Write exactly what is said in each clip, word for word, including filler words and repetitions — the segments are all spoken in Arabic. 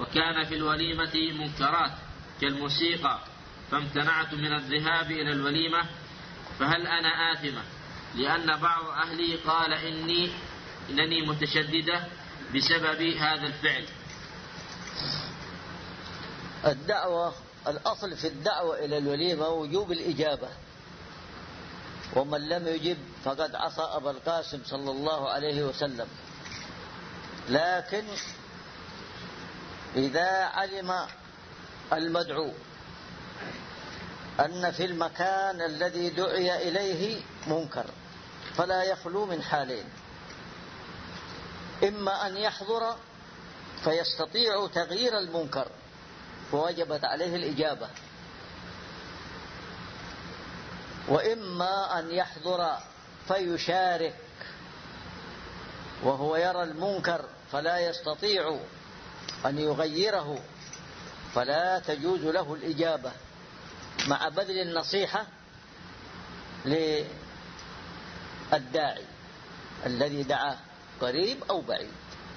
وكان في الوليمة منكرات كالموسيقى فامتنعت من الذهاب إلى الوليمة، فهل أنا آثمة لأن بعض أهلي قال إني إنني متشددة بسبب هذا الفعل؟ الدعوة، الأصل في الدعوة إلى الوليمة وجوب الإجابة، ومن لم يجب فقد عصى أبا القاسم صلى الله عليه وسلم. لكن إذا علم المدعو أن في المكان الذي دعي إليه منكر فلا يخلو من حالين: إما أن يحضر فيستطيع تغيير المنكر فوجبت عليه الإجابة، وإما أن يحضر فيشارك وهو يرى المنكر فلا يستطيع أن يغيره فلا تجوز له الإجابة، مع بذل النصيحة للداعي الذي دعاه قريب أو بعيد.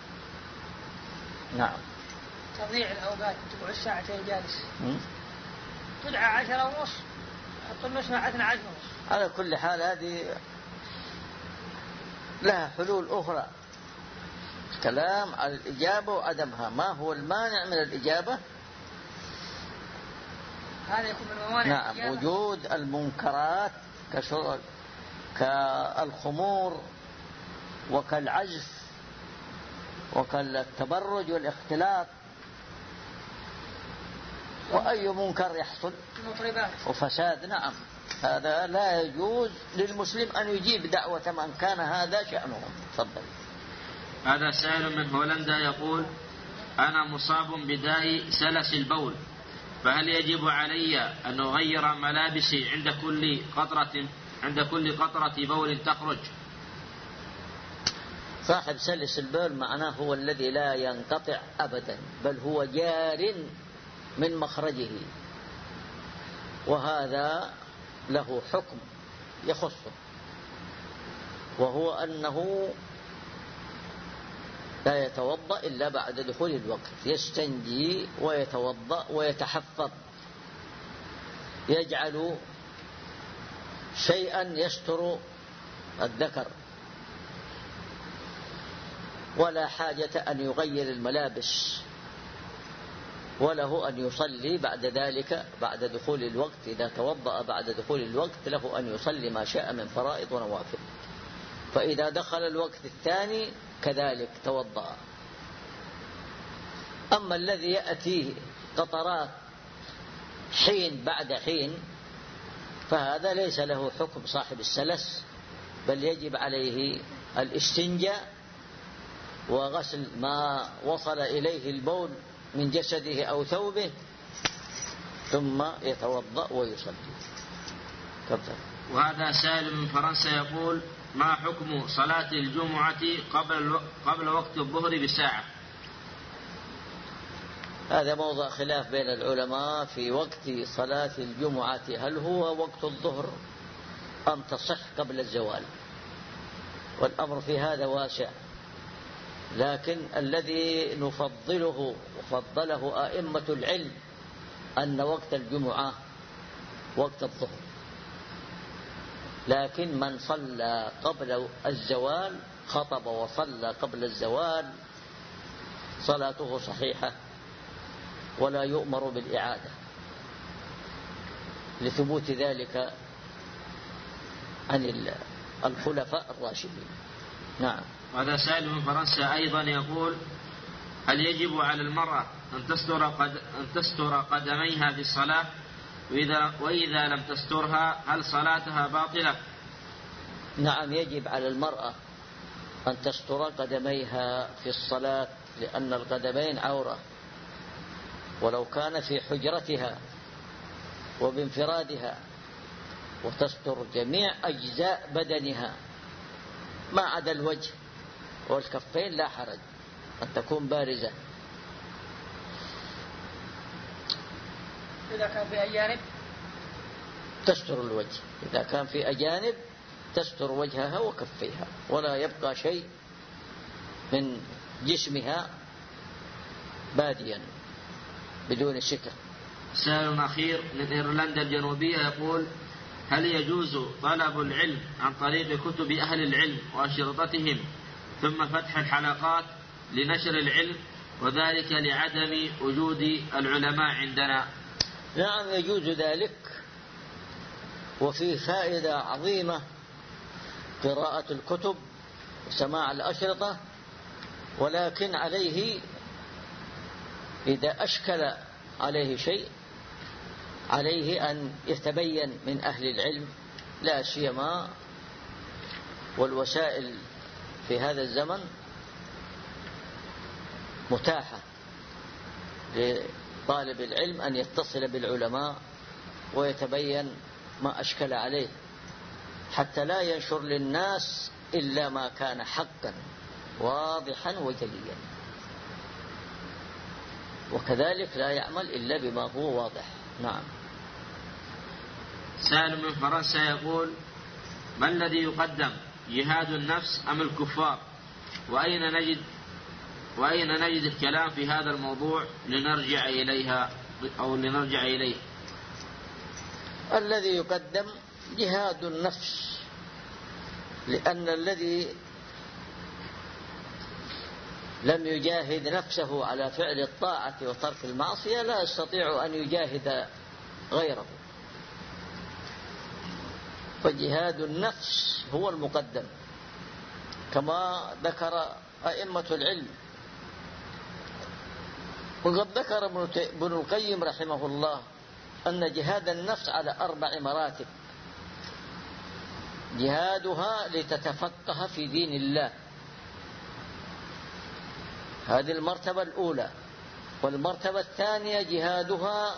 نعم. تضيع الأوقات، تقعد ساعتين جالس، تدعى عشرة ونص، حط النص مع اثنى عشر ونص. على كل حال هذه لها حلول أخرى، كلام على الإجابة وعدمها. ما هو المانع من الإجابة؟ هذا يكون من موانع نعم الإجابة. وجود المنكرات كشرب كالخمور وكالعزف وكالتبرج والاختلاط، وأي منكر يحصل وفساد. نعم هذا لا يجوز للمسلم أن يجيب دعوة من كان هذا شأنه. تفضل. هذا سائل من هولندا يقول: أنا مصاب بداء سلس البول، فهل يجب علي أن أغير ملابسي عند كل قطرة عند كل قطرة بول تخرج؟ صاحب سلس البول معناه هو الذي لا ينقطع أبدا، بل هو جار من مخرجه، وهذا له حكم يخصه، وهو أنه لا يتوضأ إلا بعد دخول الوقت، يستنجي ويتوضأ ويتحفظ، يجعل شيئا يستر الذكر، ولا حاجة أن يغير الملابس، وله أن يصلي بعد ذلك بعد دخول الوقت. إذا توضأ بعد دخول الوقت له أن يصلي ما شاء من فرائض ونوافل، فإذا دخل الوقت الثاني كذلك توضأ. أما الذي يأتيه قطرات حين بعد حين فهذا ليس له حكم صاحب السلس، بل يجب عليه الاستنجاء وغسل ما وصل إليه البول من جسده أو ثوبه، ثم يتوضأ ويصلي. تفضل. وهذا سائل من فرنسا يقول: ما حكم صلاة الجمعة قبل قبل وقت الظهر بساعة؟ هذا موضع خلاف بين العلماء في وقت صلاة الجمعة، هل هو وقت الظهر أم تصح قبل الزوال؟ والأمر في هذا واسع، لكن الذي نفضله وفضله أئمة العلم أن وقت الجمعة وقت الظهر، لكن من صلى قبل الزوال خطب وصلى قبل الزوال صلاته صحيحة ولا يؤمر بالإعادة، لثبوت ذلك عن الخلفاء الراشدين. نعم. هذا سائل من فرنسا أيضا يقول: هل يجب على المرأة أن تستر, قد... أن تستر قدميها في الصلاة؟ وإذا... وإذا لم تسترها هل صلاتها باطلة؟ نعم يجب على المرأة أن تستر قدميها في الصلاة، لأن القدمين عورة، ولو كان في حجرتها وبانفرادها، وتستر جميع أجزاء بدنها ما عدا الوجه والكفين لا حرج أن تكون بارزة. إذا كان في أجانب تستر الوجه، إذا كان في أجانب تستر وجهها وكفيها، ولا يبقى شيء من جسمها باديا. بدون شكر. سائل أخير من إيرلندا الجنوبية يقول: هل يجوز طلب العلم عن طريق كتب أهل العلم وأشرطتهم ثم فتح الحلقات لنشر العلم، وذلك لعدم وجود العلماء عندنا؟ نعم يجوز ذلك، وفيه فائدة عظيمة قراءة الكتب وسماع الأشرطة، ولكن عليه إذا أشكل عليه شيء عليه أن يتبين من أهل العلم، لا سيما والوسائل في هذا الزمن متاحة لطالب العلم أن يتصل بالعلماء ويتبين ما أشكل عليه، حتى لا ينشر للناس إلا ما كان حقا واضحا وجليا، وكذلك لا يعمل إلا بما هو واضح. نعم. سائل من فرنسا يقول: ما الذي يقدم، جهاد النفس أم الكفار؟ وأين نجد وأين نجد الكلام في هذا الموضوع لنرجع إليها أو لنرجع إليه؟ الذي يقدم جهاد النفس، لأن الذي لم يجاهد نفسه على فعل الطاعة وترك المعصية لا يستطيع أن يجاهد غيره، فجهاد النفس هو المقدم كما ذكر أئمة العلم. وقد ذكر ابن القيم رحمه الله أن جهاد النفس على أربع مراتب: جهادها لتتفقه في دين الله، هذه المرتبة الأولى. والمرتبة الثانية جهادها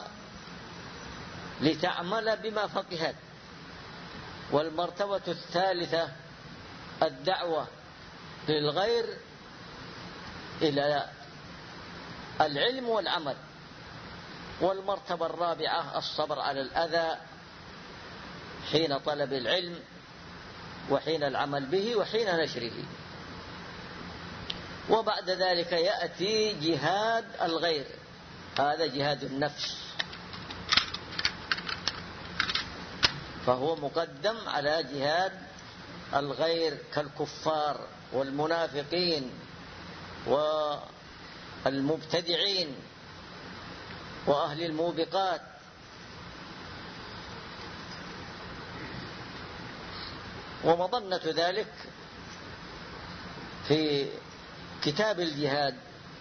لتعمل بما فقهت. والمرتبة الثالثة الدعوة للغير إلى العلم والعمل. والمرتبة الرابعة الصبر على الأذى حين طلب العلم وحين العمل به وحين نشره. وبعد ذلك يأتي جهاد الغير، هذا جهاد النفس، فهو مقدم على جهاد الغير كالكفار والمنافقين والمبتدعين وأهل الموبقات. ومظنة ذلك في كتاب الجهاد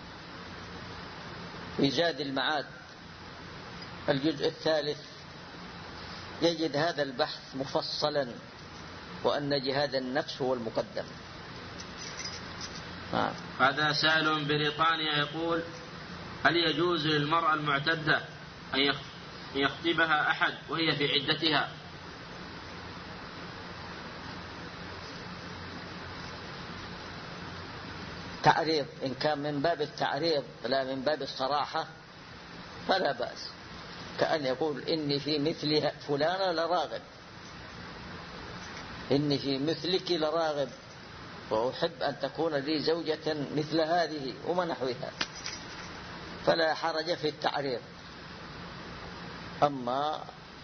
في زاد المعاد الجزء الثالث يجد هذا البحث مفصلا، وأن جهاد النفس هو المقدم. آه. هذا سائل بريطانيا يقول: هل يجوز للمرأة المعتدة أن يخطبها أحد وهي في عدتها؟ تعريض، إن كان من باب التعريض لا من باب الصراحة فلا بأس، كأن يقول: إني في مثل فلانة لراغب، إني في مثلك لراغب، وأحب أن تكون لي زوجة مثل هذه وما نحوها، فلا حرج في التعريض. أما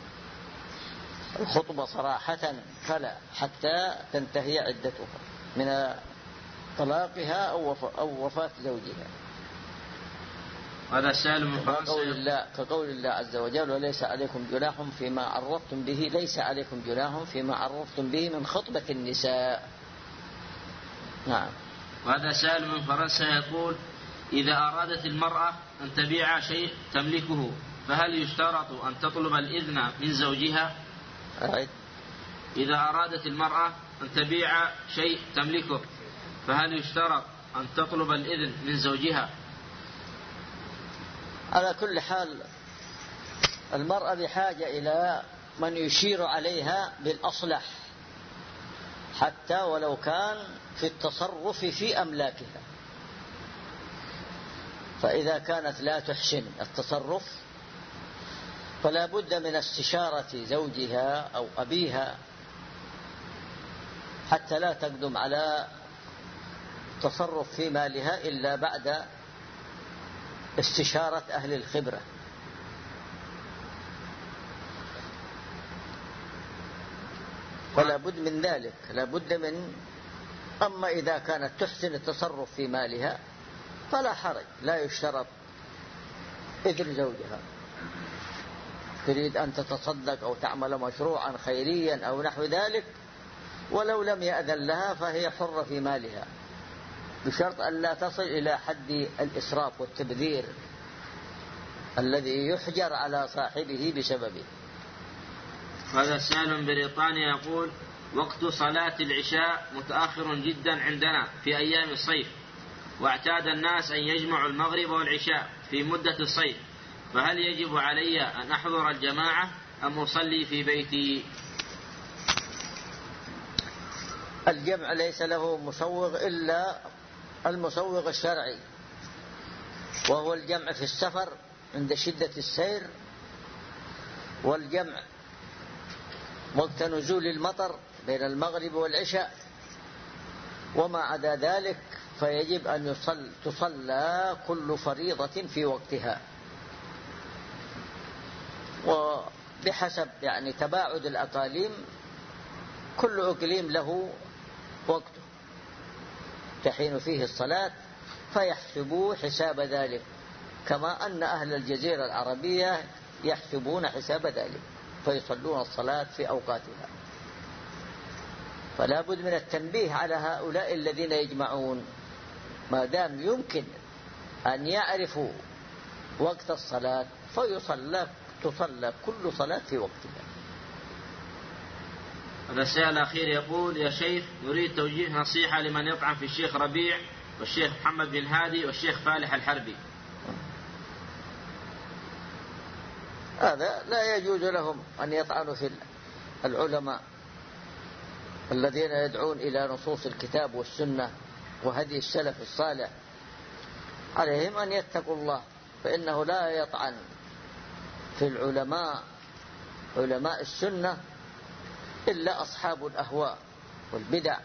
الخطبة صراحة فلا، حتى تنتهي عدتها من طلاقها أو وفاة زوجها. هذا سائل من كقول الله, كقول الله عز وجل: وليس عليكم جناح فيما عرضتم به، ليس عليكم جناح فيما عرضتم به من خطبة النساء. نعم. وهذا سائل من فرنسا يقول: إذا أرادت المرأة أن تبيع شيء تملكه فهل يشترط أن تطلب الإذن من زوجها؟ أعيد. إذا أرادت المرأة أن تبيع شيء تملكه فهل يشترط أن تطلب الإذن من زوجها؟ على كل حال المرأة بحاجة إلى من يشير عليها بالأصلح، حتى ولو كان في التصرف في أملاكها. فإذا كانت لا تحسن التصرف فلا بد من استشارة زوجها أو أبيها حتى لا تقدم على تصرف في مالها إلا بعد استشارة أهل الخبرة. فلا بد من ذلك، لا بد من. أما إذا كانت تحسن التصرف في مالها فلا حرج، لا يشترط إذن زوجها. تريد أن تتصدق أو تعمل مشروعا خيريا أو نحو ذلك، ولو لم يأذن لها فهي حرة في مالها، بشرط أن لا تصل إلى حد الإسراف والتبذير الذي يحجر على صاحبه بسببه. هذا سائل بريطانيا يقول: وقت صلاة العشاء متأخر جدا عندنا في أيام الصيف، واعتاد الناس أن يجمعوا المغرب والعشاء في مدة الصيف، فهل يجب علي أن أحضر الجماعة أم أصلي في بيتي؟ الجمع ليس له مسوغ إلا المسوغ الشرعي، وهو الجمع في السفر عند شدة السير، والجمع وقت نزول المطر بين المغرب والعشاء. وما عدا ذلك فيجب أن يصل تصلى كل فريضة في وقتها، وبحسب يعني تباعد الأقاليم، كل إقليم له وقته تحين فيه الصلاة، فيحسبوا حساب ذلك، كما أن أهل الجزيرة العربية يحسبون حساب ذلك، فيصلون الصلاة في أوقاتها. فلا بد من التنبيه على هؤلاء الذين يجمعون، ما دام يمكن أن يعرفوا وقت الصلاة فيصلى تصلى كل صلاة في وقتها. الرسالة الأخير يقول: يا شيخ، نريد توجيه نصيحة لمن يطعن في الشيخ ربيع والشيخ محمد بن هادي والشيخ فالح الحربي. هذا لا يجوز لهم أن يطعنوا في العلماء الذين يدعون إلى نصوص الكتاب والسنة وهدي السلف الصالح. عليهم أن يتقوا الله، فإنه لا يطعن في العلماء علماء السنة إلا أصحاب الأهواء والبدع،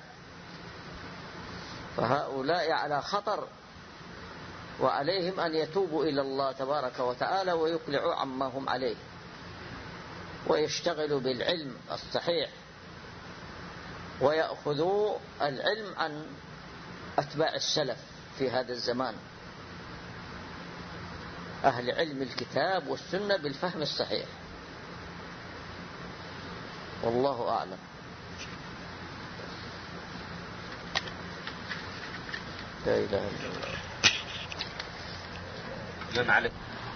فهؤلاء على خطر، وعليهم أن يتوبوا إلى الله تبارك وتعالى ويقلعوا عما هم عليه، ويشتغلوا بالعلم الصحيح، ويأخذوا العلم عن أتباع السلف في هذا الزمان، أهل علم الكتاب والسنة بالفهم الصحيح. والله أعلم. لا إله إلا الله.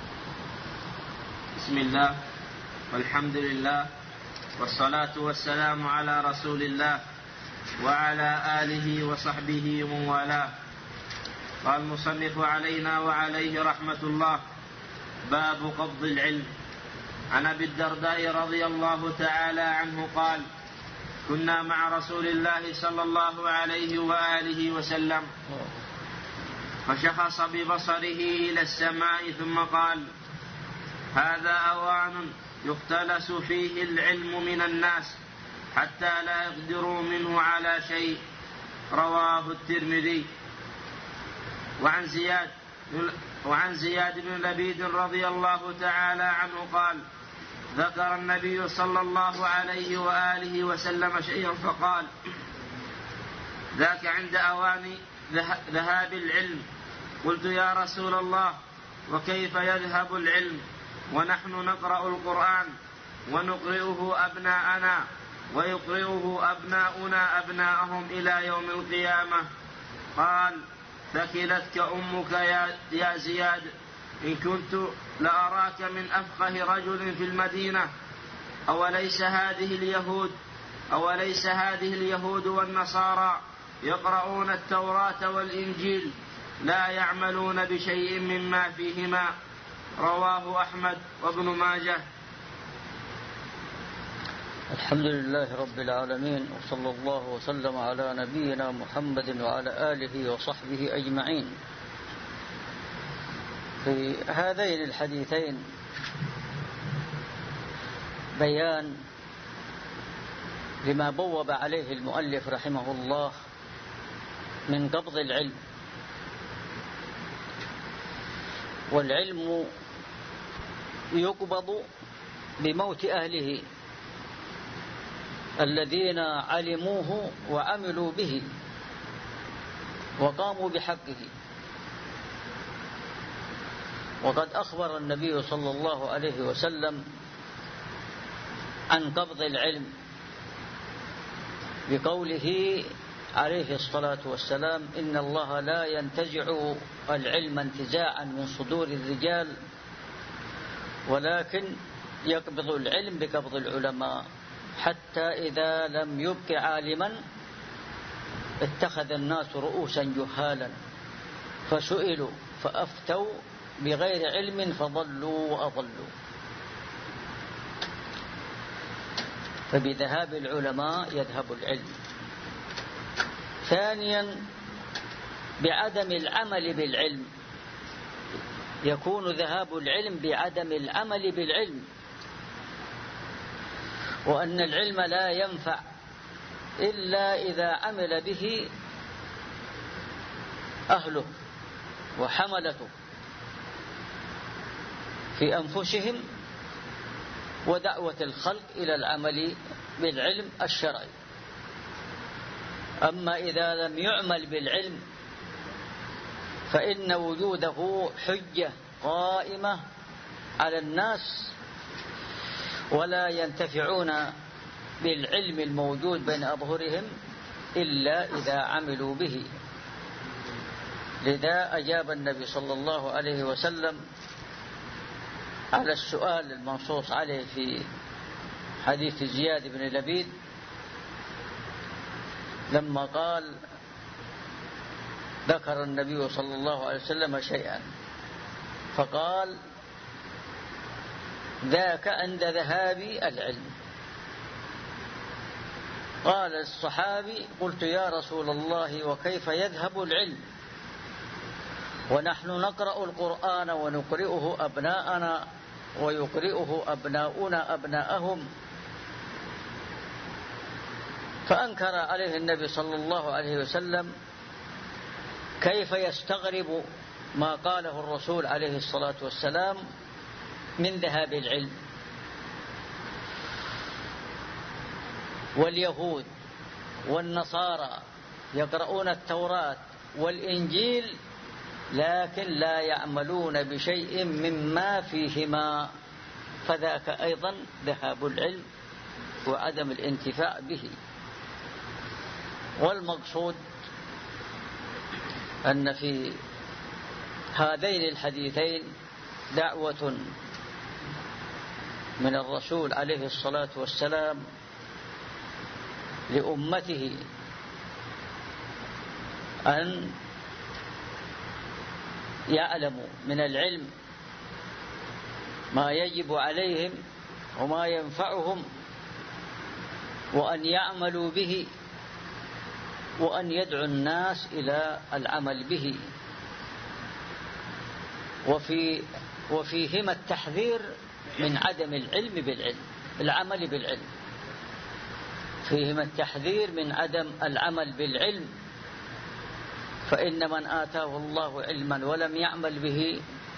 بسم الله والحمد لله والصلاة والسلام على رسول الله وعلى آله وصحبه ومن والاه. قال المصنف علينا وعليه رحمة الله: باب قبض العلم. عن أبي الدرداء رضي الله تعالى عنه قال: كنا مع رسول الله صلى الله عليه وآله وسلم، فشخص ببصره إلى السماء ثم قال: هذا أوان يختلس فيه العلم من الناس حتى لا يقدروا منه على شيء. رواه الترمذي. وعن زياد وعن زياد بن لبيد رضي الله تعالى عنه قال: ذكر النبي صلى الله عليه وآله وسلم شيئا فقال: ذاك عند أوان ذهاب العلم. قلت: يا رسول الله، وكيف يذهب العلم ونحن نقرأ القرآن ونقرئه أبناءنا ويقرئه أبناؤنا أبناءهم إلى يوم القيامة؟ قال: ثكلتك أمك يا زياد، إن كنت لأراك من أفقه رجل في المدينة. أوليس هذه اليهود أوليس هذه اليهود والنصارى يقرؤون التوراة والإنجيل لا يعملون بشيء مما فيهما؟ رواه أحمد وابن ماجه. الحمد لله رب العالمين، وصلى الله وسلم على نبينا محمد وعلى آله وصحبه أجمعين. في هذين الحديثين بيان لما بوب عليه المؤلف رحمه الله من قبض العلم، والعلم يقبض بموت أهله الذين علموه وعملوا به وقاموا بحقه. وقد أخبر النبي صلى الله عليه وسلم عن قبض العلم بقوله عليه الصلاة والسلام: إن الله لا ينتزع العلم انتزاعا من صدور الرجال ولكن يقبض العلم بقبض العلماء، حتى إذا لم يبق عالما اتخذ الناس رؤوسا جهالا فسئلوا فأفتوا بغير علم فضلوا وأضلوا. فبذهاب العلماء يذهب العلم. ثانيا بعدم العمل بالعلم، يكون ذهاب العلم بعدم العمل بالعلم، وأن العلم لا ينفع إلا إذا عمل به أهله وحملته في أنفسهم، ودعوة الخلق إلى العمل بالعلم الشرعي. أما إذا لم يعمل بالعلم فإن وجوده حجة قائمة على الناس، ولا ينتفعون بالعلم الموجود بين أظهرهم إلا إذا عملوا به. لذا أجاب النبي صلى الله عليه وسلم على السؤال المنصوص عليه في حديث زياد بن لبيد لما قال: ذكر النبي صلى الله عليه وسلم شيئا فقال: ذاك عند ذهاب العلم. قال الصحابي: قلت يا رسول الله وكيف يذهب العلم ونحن نقرأ القرآن ونقرئه أبناءنا ويقرئه أبناؤنا أبناءهم؟ فأنكر عليه النبي صلى الله عليه وسلم كيف يستغرب ما قاله الرسول عليه الصلاة والسلام من ذهاب العلم. واليهود والنصارى يقرؤون التوراة والإنجيل لكن لا يعملون بشيء مما فيهما، فذاك أيضا ذهاب العلم وعدم الانتفاع به. والمقصود أن في هذين الحديثين دعوة من الرسول عليه الصلاة والسلام لأمته أن يعلموا من العلم ما يجب عليهم وما ينفعهم، وأن يعملوا به، وأن يدعو الناس إلى العمل به. وفي وفيهما التحذير من عدم العلم بالعلم العمل بالعلم فيهما التحذير من عدم العمل بالعلم، فإن من آتاه الله علما ولم يعمل به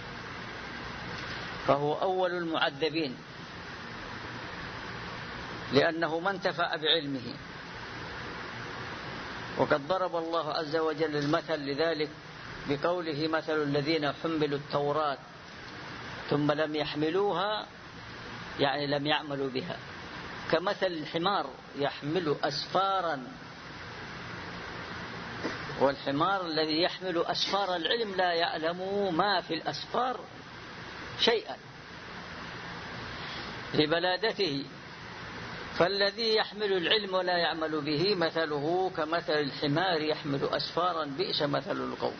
فهو أول المعذبين، لأنه ما انتفع بعلمه. وقد ضرب الله عز وجل المثل لذلك بقوله: مثل الذين حملوا التوراة ثم لم يحملوها، يعني لم يعملوا بها، كمثل الحمار يحمل أسفارا، والحمار الذي يحمل أسفار العلم لا يعلم ما في الأسفار شيئا لبلادته. فالذي يحمل العلم ولا يعمل به مثله كمثل الحمار يحمل أسفارا، بئس مثل القوم.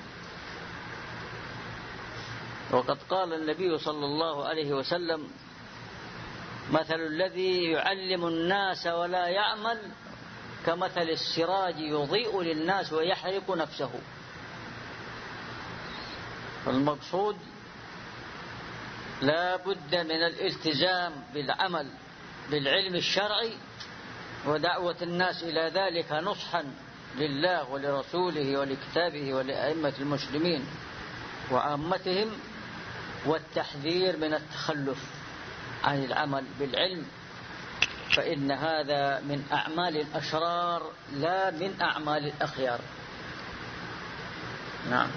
وقد قال النبي صلى الله عليه وسلم: مثل الذي يعلم الناس ولا يعمل كمثل السراج يضيء للناس ويحرق نفسه. فالمقصود لا بد من الالتزام بالعمل بالعلم الشرعي ودعوة الناس إلى ذلك نصحا لله ولرسوله ولكتابه ولأئمة المسلمين وعامتهم، والتحذير من التخلف عن العمل بالعلم، فإن هذا من أعمال الأشرار لا من أعمال الأخيار. نعم.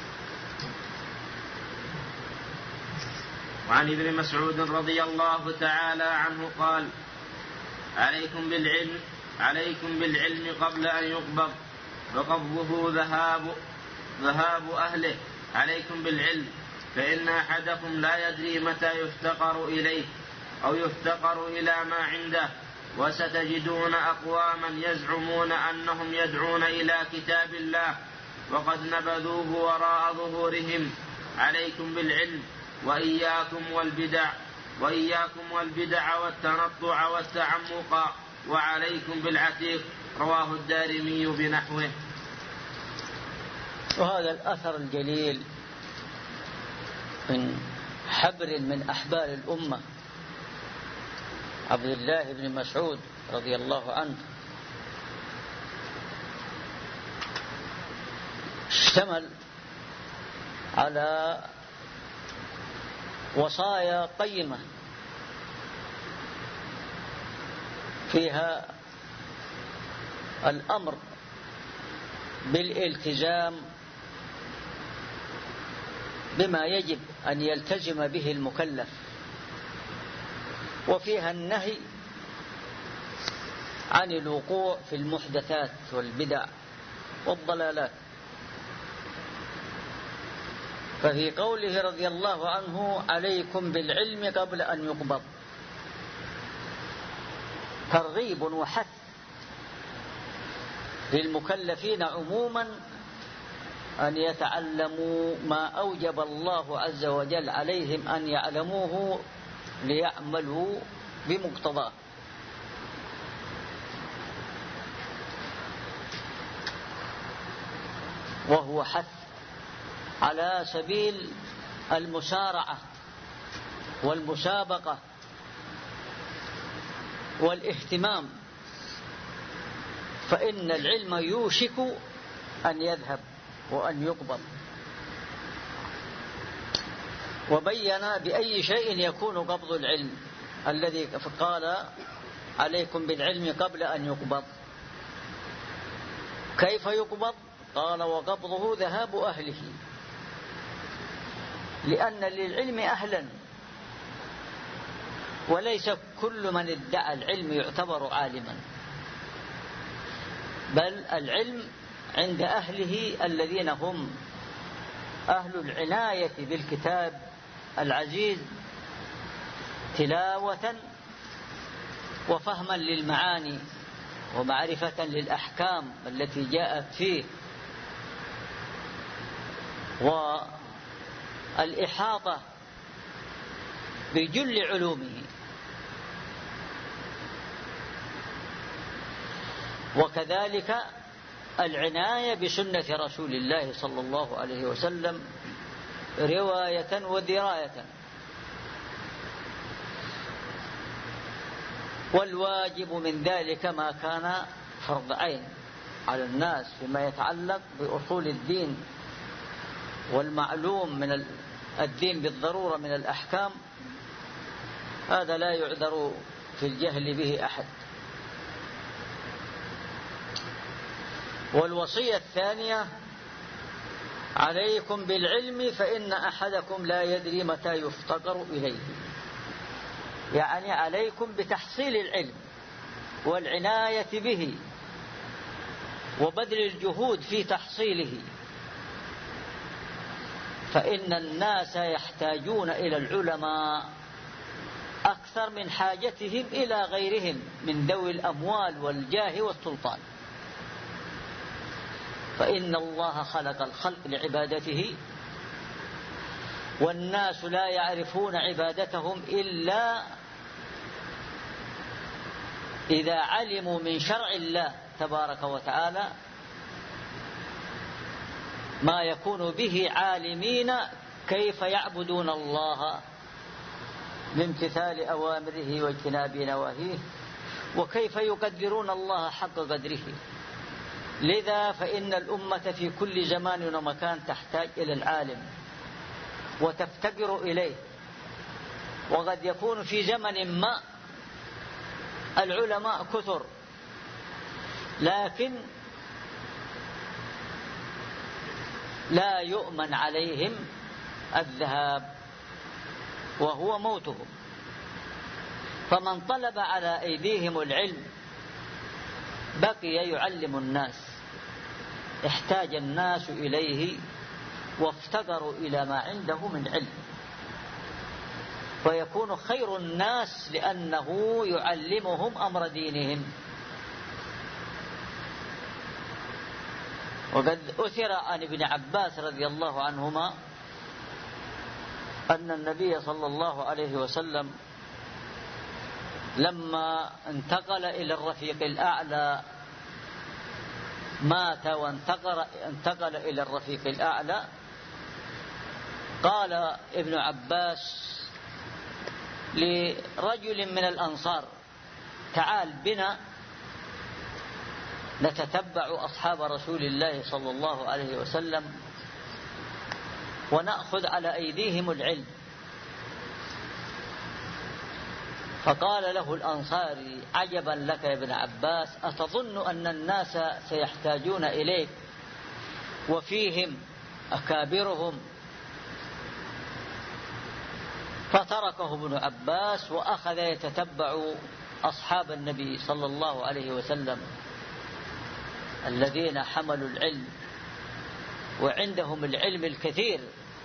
وعن ابن مسعود رضي الله تعالى عنه قال: عليكم بالعلم عليكم بالعلم قبل أن يقبض، وقبضه ذهاب ذهاب أهله. عليكم بالعلم، فإن أحدكم لا يدري متى يفتقر إليه أو يفتقر إلى ما عنده، وستجدون أقواما يزعمون أنهم يدعون إلى كتاب الله وقد نبذوه وراء ظهورهم. عليكم بالعلم وإياكم والبدع وإياكم والبدع والتنطع والتعمق، وعليكم بالعتيق. رواه الدارمي بنحوه. وهذا الأثر الجليل من حبر من أحبار الأمة عبد الله بن مسعود رضي الله عنه اشتمل على وصايا قيمة فيها الأمر بالالتزام بما يجب أن يلتزم به المكلف، وفيها النهي عن الوقوع في المحدثات والبدع والضلالات. ففي قوله رضي الله عنه: عليكم بالعلم قبل أن يقبض، ترغيب وحث للمكلفين عموما أن يتعلموا ما أوجب الله عز وجل عليهم أن يعلموه ليعملوا بمقتضاه. وهو حث على سبيل المسارعة والمسابقة والاهتمام، فإن العلم يوشك أن يذهب وأن يقبض. وبين بأي شيء يكون قبض العلم الذي قال: عليكم بالعلم قبل أن يقبض. كيف يقبض؟ قال: وقبضه ذهاب أهله، لأن للعلم أهلا، وليس كل من ادعى العلم يعتبر عالما، بل العلم عند أهله الذين هم أهل العناية بالكتاب العزيز تلاوة وفهما للمعاني ومعرفة للأحكام التي جاءت فيه، والإحاطة بجل علومه. وكذلك العناية بسنة رسول الله صلى الله عليه وسلم رواية ودراية. والواجب من ذلك ما كان فرض عين على الناس فيما يتعلق بأصول الدين والمعلوم من الدين بالضرورة من الأحكام، هذا لا يعذر في الجهل به أحد. والوصية الثانية: عليكم بالعلم فإن أحدكم لا يدري متى يفتقر إليه، يعني عليكم بتحصيل العلم والعناية به وبذل الجهود في تحصيله، فإن الناس يحتاجون إلى العلماء أكثر من حاجتهم إلى غيرهم من ذوي الأموال والجاه والسلطان، فإن الله خلق الخلق لعبادته، والناس لا يعرفون عبادتهم إلا إذا علموا من شرع الله تبارك وتعالى ما يكون به عالمين كيف يعبدون الله بامتثال أوامره واجتناب نواهيه، وكيف يقدرون الله حق قدره. لذا فإن الأمة في كل زمان ومكان تحتاج إلى العالم، وتفتقر إليه. وقد يكون في زمن ما العلماء كثر، لكن لا يؤمن عليهم الذهاب وهو موتهم. فمن طلب على أيديهم العلم بقي يعلم الناس، احتاج الناس إليه وافتقروا إلى ما عنده من علم، ويكون خير الناس لأنه يعلمهم أمر دينهم. وقد أثر عن ابن عباس رضي الله عنهما أن النبي صلى الله عليه وسلم لما انتقل إلى الرفيق الأعلى مات وانتقل انتقل إلى الرفيق الأعلى، قال ابن عباس لرجل من الأنصار: تعال بنا نتتبع أصحاب رسول الله صلى الله عليه وسلم ونأخذ على أيديهم العلم. فقال له الأنصاري: عجبا لك يا ابن عباس، أتظن أن الناس سيحتاجون إليك وفيهم أكابرهم؟ فتركه ابن عباس وأخذ يتتبع أصحاب النبي صلى الله عليه وسلم الذين حملوا العلم وعندهم العلم الكثير،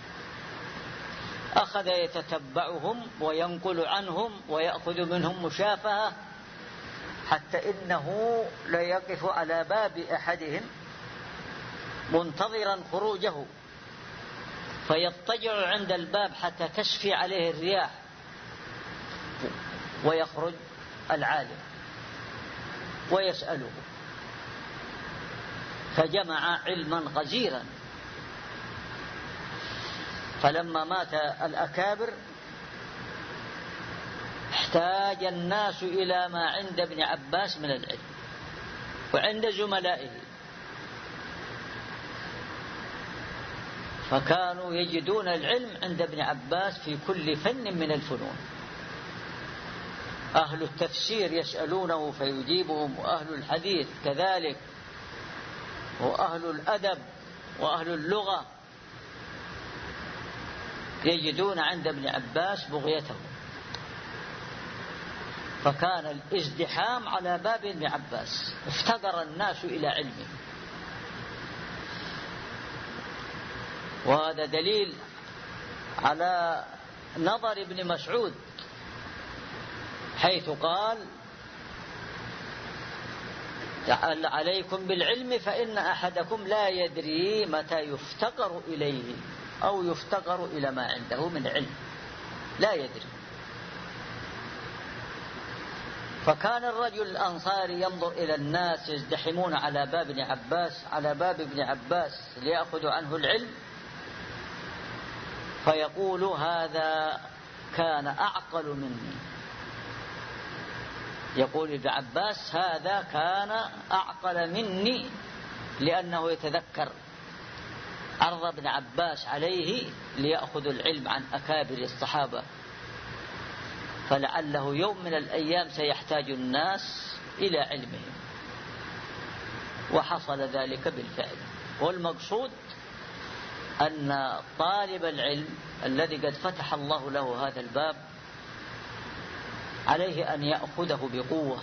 أخذ يتتبعهم وينقل عنهم ويأخذ منهم مشافهة، حتى إنه لا يقف على باب أحدهم منتظرا خروجه، فيضطجع عند الباب حتى تشفي عليه الرياح ويخرج العالم ويسأله، فجمع علما غزيرا. فلما مات الأكابر احتاج الناس إلى ما عند ابن عباس من العلم وعند زملائه، فكانوا يجدون العلم عند ابن عباس في كل فن من الفنون. أهل التفسير يسألونه فيجيبهم، وأهل الحديث كذلك، وأهل الأدب وأهل اللغة يجدون عند ابن عباس بغيته. فكان الازدحام على باب ابن عباس، افتقر الناس إلى علمه. وهذا دليل على نظر ابن مسعود حيث قال: عليكم بالعلم فإن أحدكم لا يدري متى يفتقر إليه أو يفتقر إلى ما عنده من علم، لا يدري. فكان الرجل الأنصاري ينظر إلى الناس يزدحمون على باب ابن عباس على باب ابن عباس ليأخذوا عنه العلم، فيقول: هذا كان أعقل مني. يقول ابن عباس: هذا كان أعقل مني، لأنه يتذكر عرض ابن عباس عليه ليأخذ العلم عن أكابر الصحابة، فلعله يوم من الأيام سيحتاج الناس إلى علمهم. وحصل ذلك بالفعل. والمقصود أن طالب العلم الذي قد فتح الله له هذا الباب عليه أن يأخذه بقوة،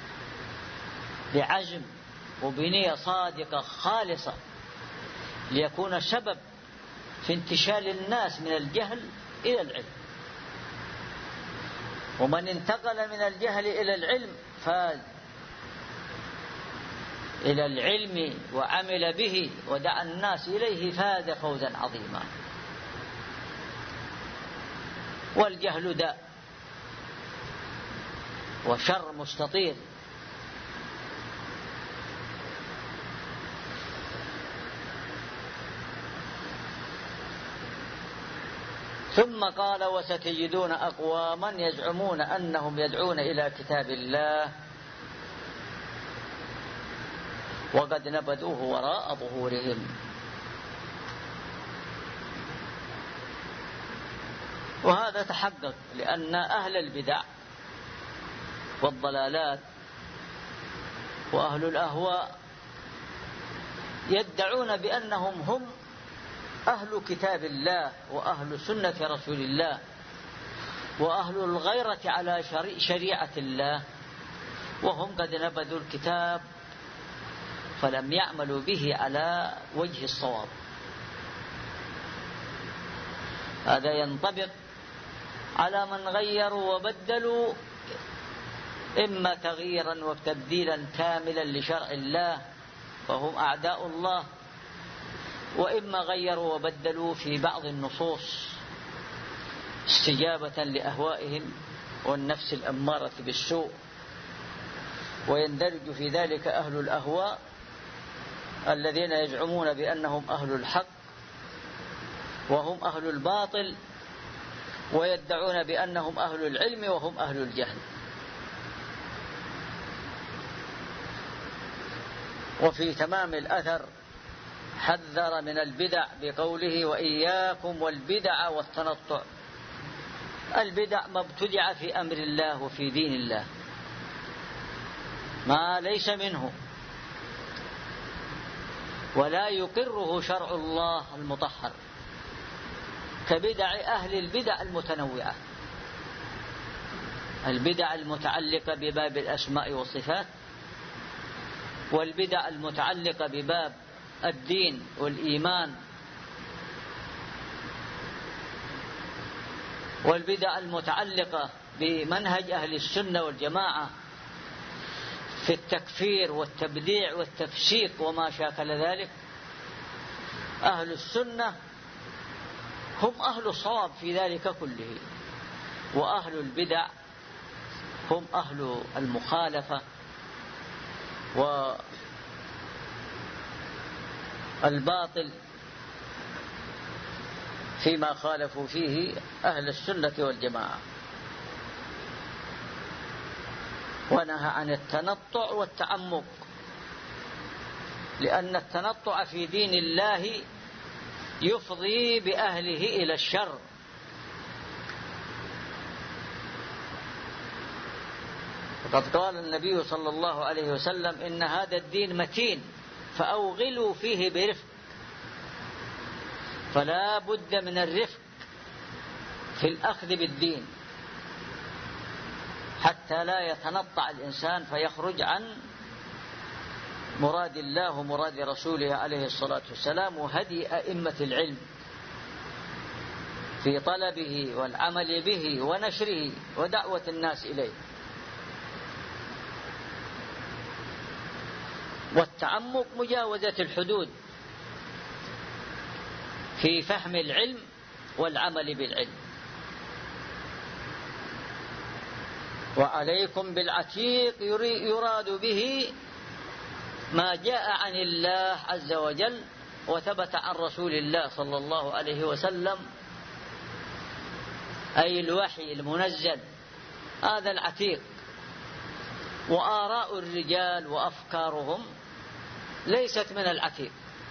بعزم وبنية صادقة خالصة، ليكون سبب في انتشال الناس من الجهل إلى العلم. ومن انتقل من الجهل إلى العلم فاز إلى العلم وعمل به ودعا الناس إليه فاز فوزا عظيما. والجهل داء وشر مستطير. ثم قال: وستجدون أقواما يزعمون أنهم يدعون إلى كتاب الله وقد نبذوه وراء ظهورهم. وهذا تحقق لأن أهل البدع والضلالات وأهل الأهواء يدعون بأنهم هم أهل كتاب الله وأهل سنة رسول الله وأهل الغيرة على شريعة الله، وهم قد نبذوا الكتاب فلم يعملوا به على وجه الصواب. هذا ينطبق على من غيروا وبدلوا، إما تغييرا وتبديلا كاملا لشرع الله فهم أعداء الله، وإما غيروا وبدلوا في بعض النصوص استجابة لأهوائهم والنفس الأمارة بالسوء. ويندرج في ذلك أهل الأهواء الذين يزعمون بأنهم أهل الحق وهم أهل الباطل، ويدعون بأنهم أهل العلم وهم أهل الجهل. وفي تمام الأثر حذر من البدع بقوله: وإياكم والبدع والتنطع. البدع ما ابتدع في أمر الله وفي دين الله، ما ليس منه ولا يقره شرع الله المطهر، كبدع أهل البدع المتنوعة، البدع المتعلقة بباب الأسماء والصفات، والبدع المتعلقة بباب الدين والإيمان، والبدع المتعلقة بمنهج أهل السنة والجماعة في التكفير والتبديع والتفسيق وما شاكل ذلك. أهل السنة هم أهل الصواب في ذلك كله، وأهل البدع هم أهل المخالفة والباطل فيما خالفوا فيه أهل السنة والجماعة. ونهى عن التنطع والتعمق، لأن التنطع في دين الله يفضي بأهله إلى الشر. وقد قال النبي صلى الله عليه وسلم: إن هذا الدين متين فأوغلوا فيه برفق. فلا بد من الرفق في الأخذ بالدين حتى لا يتنطع الإنسان فيخرج عن مراد الله ومراد رسوله عليه الصلاة والسلام وهدي أئمة العلم في طلبه والعمل به ونشره ودعوة الناس إليه. والتعمق مجاوزة الحدود في فهم العلم والعمل بالعلم. وعليكم بالعتيق يراد به ما جاء عن الله عز وجل وثبت عن رسول الله صلى الله عليه وسلم، أي الوحي المنزل، هذا العتيق. وآراء الرجال وأفكارهم ليست من العتيق،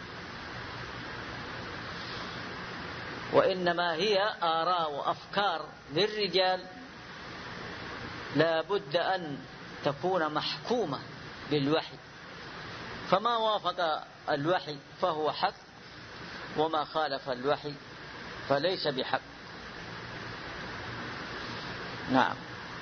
وإنما هي آراء وأفكار للرجال لا بد أن تكون محكومة بالوحي، فما وافق الوحي فهو حق، وما خالف الوحي فليس بحق. نعم.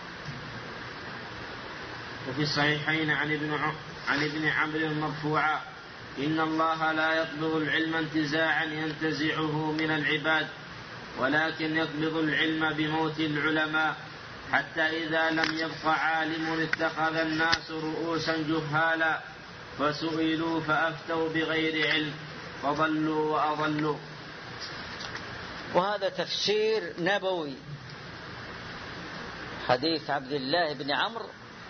وفي الصحيحين عن ابن عن ابن عمرو مرفوعا: إن الله لا يقبض العلم انتزاعا ينتزعه من العباد، ولكن يقبض العلم بموت العلماء، حتى إذا لم يبق عالم اتخذ الناس رؤوسا جهالا فسئلوا فأفتوا بغير علم فضلوا وأضلوا. وهذا تفسير نبوي، حديث عبد الله بن عمرو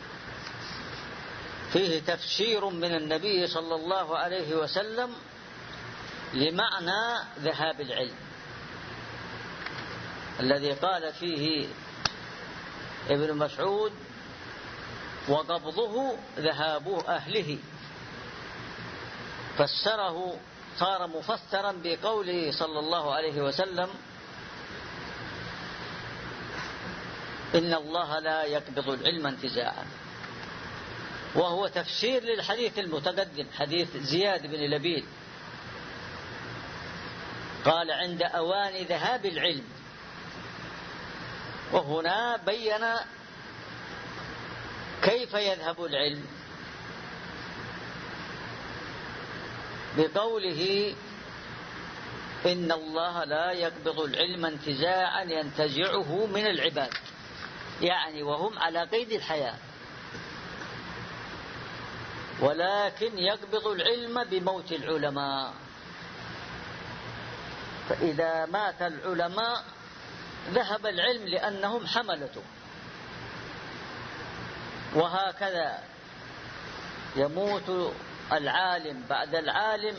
فيه تفسير من النبي صلى الله عليه وسلم لمعنى ذهاب العلم الذي قال فيه ابن مسعود: وقبضه ذهاب أهله. فسره، صار مفسرا بقوله صلى الله عليه وسلم: إن الله لا يقبض العلم انتزاعا، وهو تفسير للحديث المتقدم حديث زياد بن لبيد قال عند أوان ذهاب العلم. وهنا بين كيف يذهب العلم بقوله إن الله لا يقبض العلم انتزاعا ينتزعه من العباد، يعني وهم على قيد الحياة، ولكن يقبض العلم بموت العلماء. فإذا مات العلماء ذهب العلم لأنهم حملته. وهكذا يموت العالم بعد العالم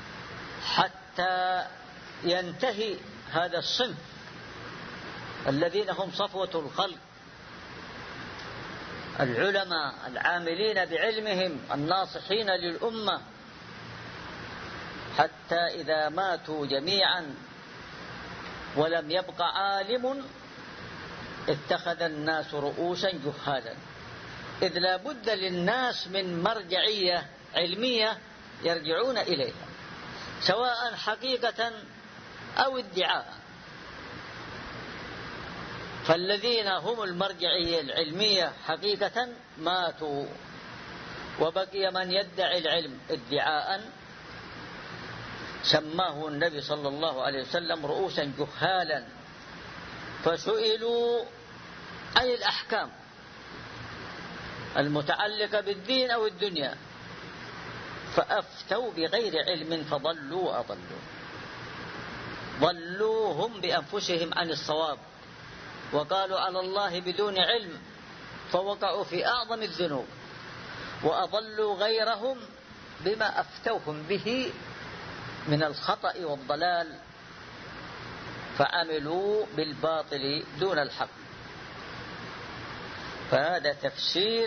حتى ينتهي هذا الصنف الذين هم صفوة الخلق، العلماء العاملين بعلمهم الناصحين للأمة، حتى إذا ماتوا جميعا ولم يبق عالم اتخذ الناس رؤوسا جهالا، إذ لا بد للناس من مرجعية علمية يرجعون إليها سواء حقيقة أو ادعاء. فالذين هم المرجعية العلمية حقيقة ماتوا، وبقي من يدعي العلم ادعاء سماه النبي صلى الله عليه وسلم رؤوسا جهالا، فسئلوا عن الأحكام المتعلقة بالدين أو الدنيا فأفتوا بغير علم فضلوا وأضلوا، ضلوا هم بأنفسهم عن الصواب، وقالوا على الله بدون علم فوقعوا في أعظم الذنوب، وأضلوا غيرهم بما أفتوهم به من الخطأ والضلال، فعملوا بالباطل دون الحق. فهذا تفسير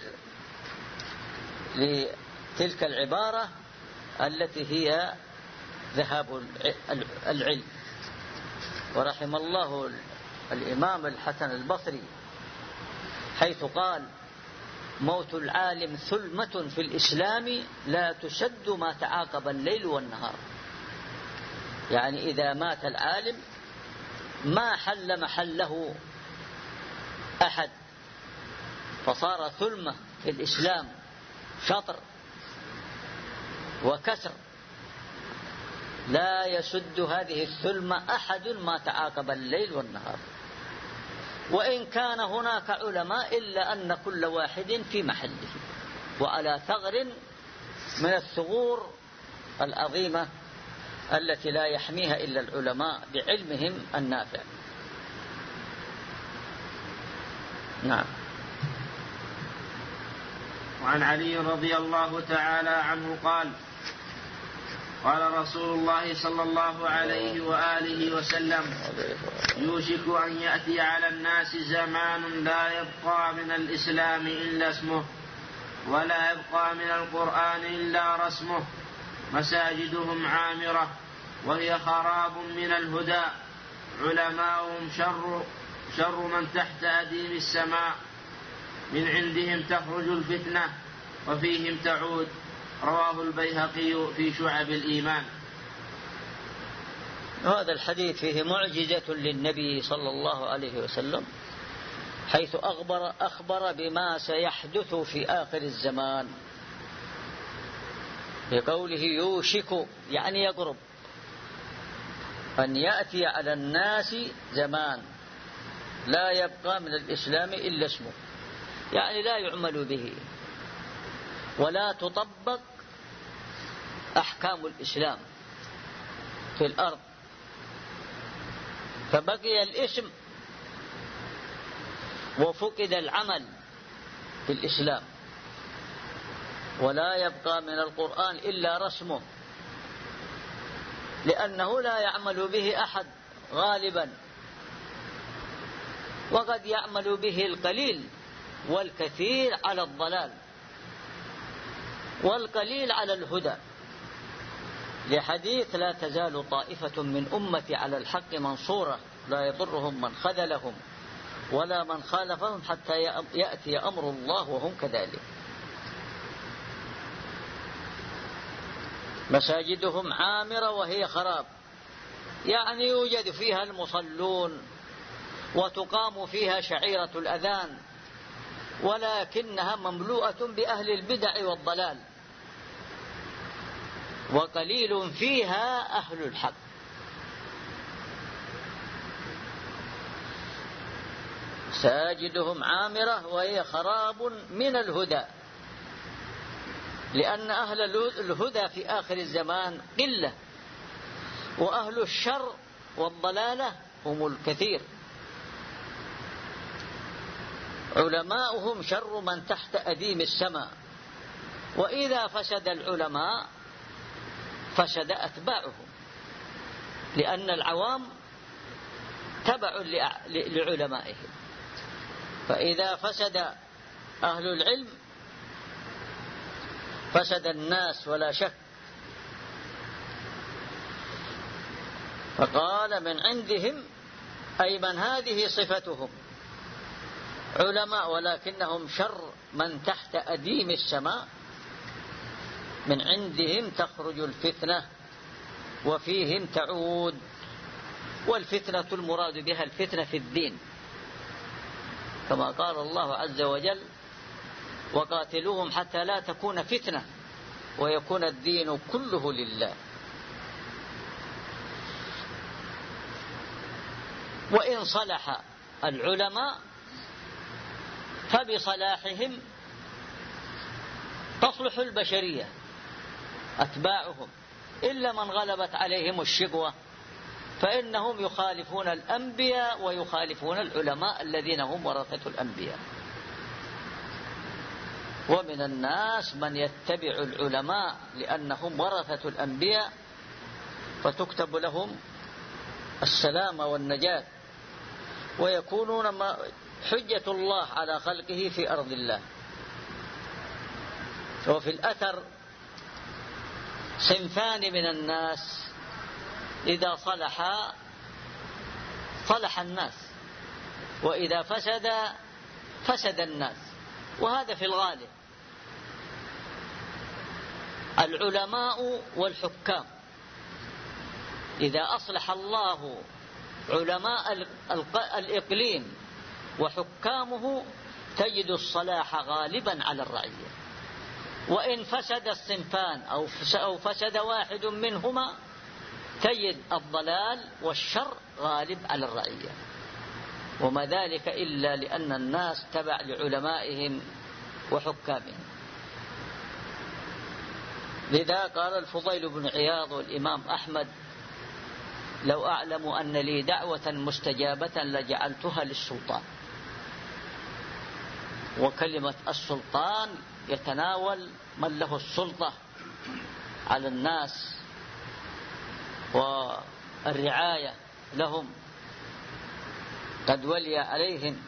لتلك العبارة التي هي ذهاب العلم. ورحم الله الإمام الحسن البصري حيث قال موت العالم ثلمة في الإسلام لا تشد ما تعاقب الليل والنهار، يعني إذا مات العالم ما حل محله أحد، فصار ثلمة في الإسلام، شطر وكسر، لا يسد هذه الثلمة أحد ما تعاقب الليل والنهار. وإن كان هناك علماء إلا أن كل واحد في محله وعلى ثغر من الثغور العظيمة التي لا يحميها إلا العلماء بعلمهم النافع. نعم. وعن علي رضي الله تعالى عنه قال قال رسول الله صلى الله عليه وآله وسلم يوشك أن يأتي على الناس زمان لا يبقى من الإسلام إلا اسمه ولا يبقى من القرآن إلا رسمه، مساجدهم عامرة وهي خراب من الهدى، علماؤهم شر, شر من تحت أديم السماء، من عندهم تخرج الفتنة وفيهم تعود. رواه البيهقي في شعب الإيمان. هذا الحديث فيه معجزة للنبي صلى الله عليه وسلم حيث أخبر, أخبر بما سيحدث في آخر الزمان بقوله يوشك، يعني يقرب، أن يأتي على الناس زمان لا يبقى من الإسلام إلا اسمه، يعني لا يعمل به ولا تطبق أحكام الإسلام في الأرض، فبقي الاسم وفقد العمل في الإسلام، ولا يبقى من القرآن إلا رسمه، لأنه لا يعمل به أحد غالبا، وقد يعمل به القليل والكثير على الضلال والقليل على الهدى، لحديث لا تزال طائفة من أمتي على الحق منصورة لا يضرهم من خذلهم ولا من خالفهم حتى يأتي أمر الله وهم كذلك. مساجدهم عامرة وهي خراب، يعني يوجد فيها المصلون وتقام فيها شعيرة الأذان، ولكنها مملوءة بأهل البدع والضلال، وقليل فيها أهل الحق. مساجدهم عامرة وهي خراب من الهدى، لأن أهل الهدى في آخر الزمان قلة، وأهل الشر والضلالة هم الكثير. علماؤهم شر من تحت أديم السماء، وإذا فسد العلماء فسد أتباعهم، لأن العوام تبع لعلمائهم. فإذا فسد أهل العلم فسد الناس ولا شك. فقال من عندهم، أي من هذه صفتهم علماء ولكنهم شر من تحت أديم السماء، من عندهم تخرج الفتنة وفيهم تعود. والفتنة المراد بها الفتنة في الدين، كما قال الله عز وجل وقاتلوهم حتى لا تكون فتنة ويكون الدين كله لله. وإن صلح العلماء فبصلاحهم تصلح البشرية أتباعهم، إلا من غلبت عليهم الشقوة فإنهم يخالفون الأنبياء ويخالفون العلماء الذين هم ورثة الأنبياء. ومن الناس من يتبع العلماء لأنهم ورثة الأنبياء، فتكتب لهم السلامة والنجاة، ويكونون حجة الله على خلقه في أرض الله. وفي الأثر صنفان من الناس إذا صلح صلح الناس، وإذا فسد فسد الناس، وهذا في الغالب. العلماء والحكام، إذا أصلح الله علماء الإقليم وحكامه تجد الصلاح غالبا على الرعية. وإن فسد الصنفان أو فسد واحد منهما تجد الضلال والشر غالب على الرعية. وما ذلك إلا لأن الناس تبع لعلمائهم وحكامهم. لذا قال الفضيل بن عياض والإمام أحمد: لو أعلم أن لي دعوة مستجابة لجعلتها للسلطان. وكلمة السلطان يتناول من له السلطة على الناس والرعاية لهم، قد ولي عليهم.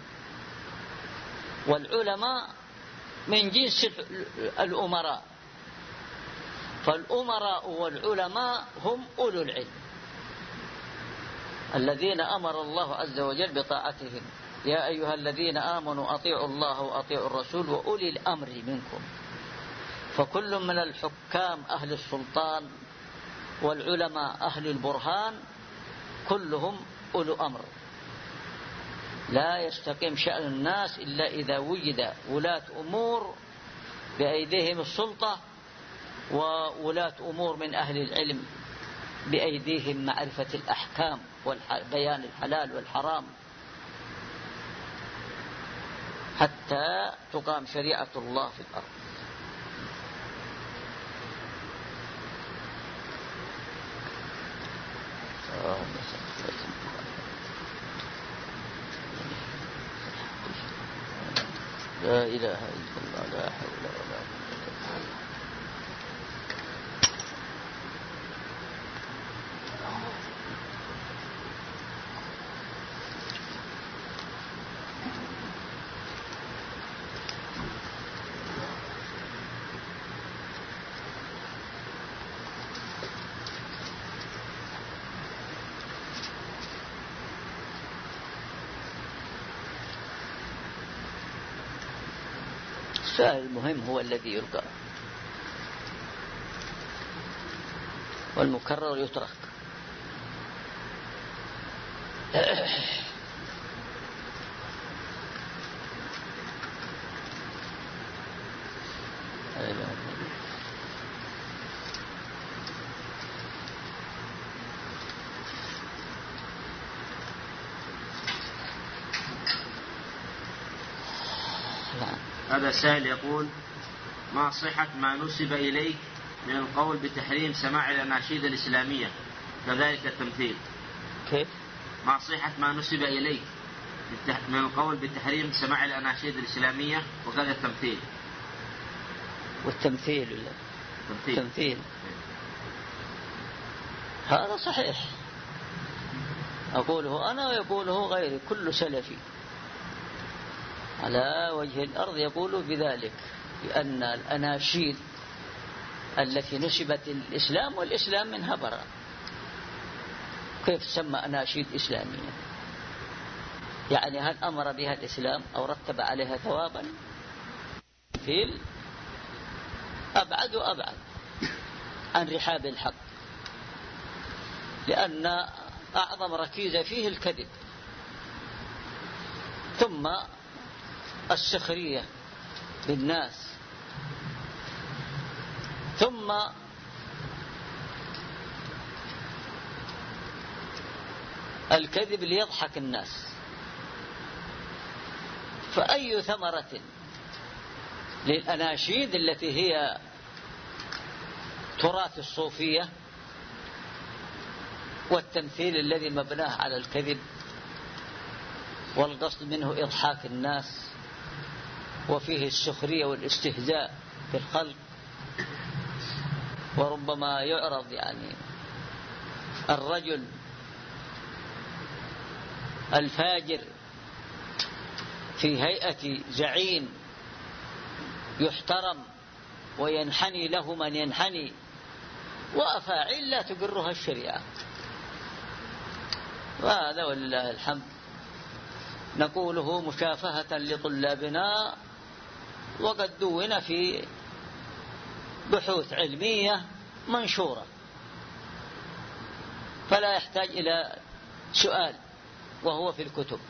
والعلماء من جنس الأمراء، فالأمراء والعلماء هم أولو العلم الذين أمر الله عز وجل بطاعتهم: يا أيها الذين آمنوا أطيعوا الله وأطيعوا الرسول وأولي الأمر منكم. فكل من الحكام أهل السلطان والعلماء أهل البرهان كلهم أولو أمر. لا يستقيم شأن الناس إلا إذا وجد ولاة أمور بأيديهم السلطة، وولاة أمور من أهل العلم بأيديهم معرفة الأحكام وبيان الحلال والحرام، حتى تقام شريعة الله في الأرض. لا إله إلا الله، لا حول ولا قوة إلا بالله. السؤال المهم هو الذي يلقى، والمكرر يترك. هذا سائل يقول: ما صحة ما نسب إليك من القول بتحريم سماع الأناشيد الإسلامية كذلك التمثيل؟ كيف؟ ما صحة ما نسب إليك من القول بتحريم سماع الأناشيد الإسلامية وكذا التمثيل؟ والتمثيل ولا تمثيل. تمثيل هذا صحيح، أقوله أنا ويقوله غيري، كل سلفي على وجه الأرض يقول بذلك، لأن الأناشيد التي نسبت الإسلام والإسلام منها براء. كيف سمى أناشيد إسلامية؟ يعني هل أمر بها الإسلام أو رتب عليها ثوابا؟ فيل أبعد وأبعد عن رحاب الحق، لأن أعظم ركيزة فيه الكذب، ثم السخرية بالناس، ثم الكذب ليضحك الناس. فأي ثمرة للأناشيد التي هي تراث الصوفية والتمثيل الذي مبناه على الكذب والقصد منه إضحاك الناس وفيه السخرية والاستهزاء في الخلق، وربما يعرض يعني الرجل الفاجر في هيئة زعيم يحترم وينحني له من ينحني، وأفاعيل لا تقرها الشريعة. وهذا ولله الحمد نقوله مشافهة لطلابنا، وقد دون في بحوث علمية منشورة، فلا يحتاج إلى سؤال وهو في الكتب.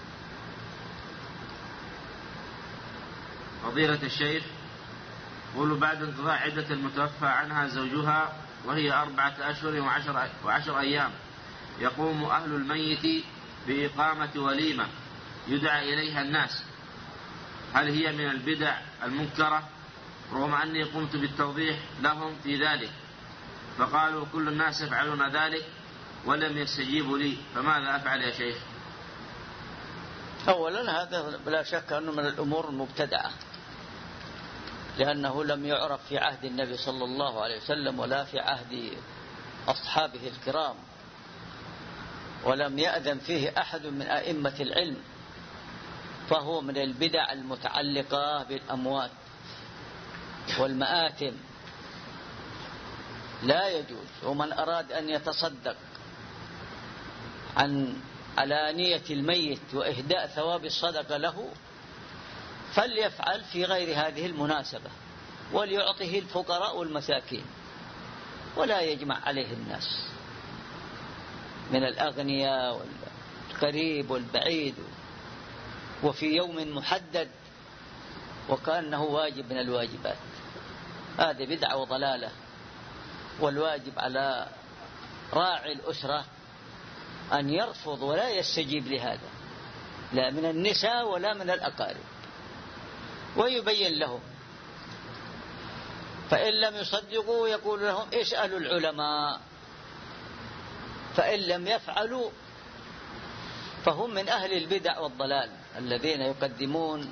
فضيلة الشيخ، قولوا بعد انقضاء عدة المتوفى عنها زوجها وهي أربعة أشهر وعشر, وعشر أيام يقوم أهل الميت بإقامة وليمة يدعى إليها الناس، هل هي من البدع المنكرة؟ رغم أني قمت بالتوضيح لهم في ذلك فقالوا كل الناس يفعلون ذلك ولم يستجيبوا لي، فماذا أفعل يا شيخ؟ أولا هذا بلا شك أنه من الأمور المبتدعة، لأنه لم يعرف في عهد النبي صلى الله عليه وسلم ولا في عهد أصحابه الكرام، ولم يأذن فيه أحد من أئمة العلم، فهو من البدع المتعلقة بالأموات والمآتم، لا يجوز. ومن أراد أن يتصدق عن علانية الميت وإهداء ثواب الصدقة له فليفعل في غير هذه المناسبة، وليعطه الفقراء والمساكين، ولا يجمع عليه الناس من الأغنياء والقريب والبعيد وفي يوم محدد وكأنه واجب من الواجبات. هذه بدعة وضلالة، والواجب على راعي الأسرة أن يرفض ولا يستجيب لهذا، لا من النساء ولا من الأقارب، ويبين لهم. فإن لم يصدقوا يقول لهم اسألوا العلماء، فإن لم يفعلوا فهم من أهل البدع والضلال الذين يقدمون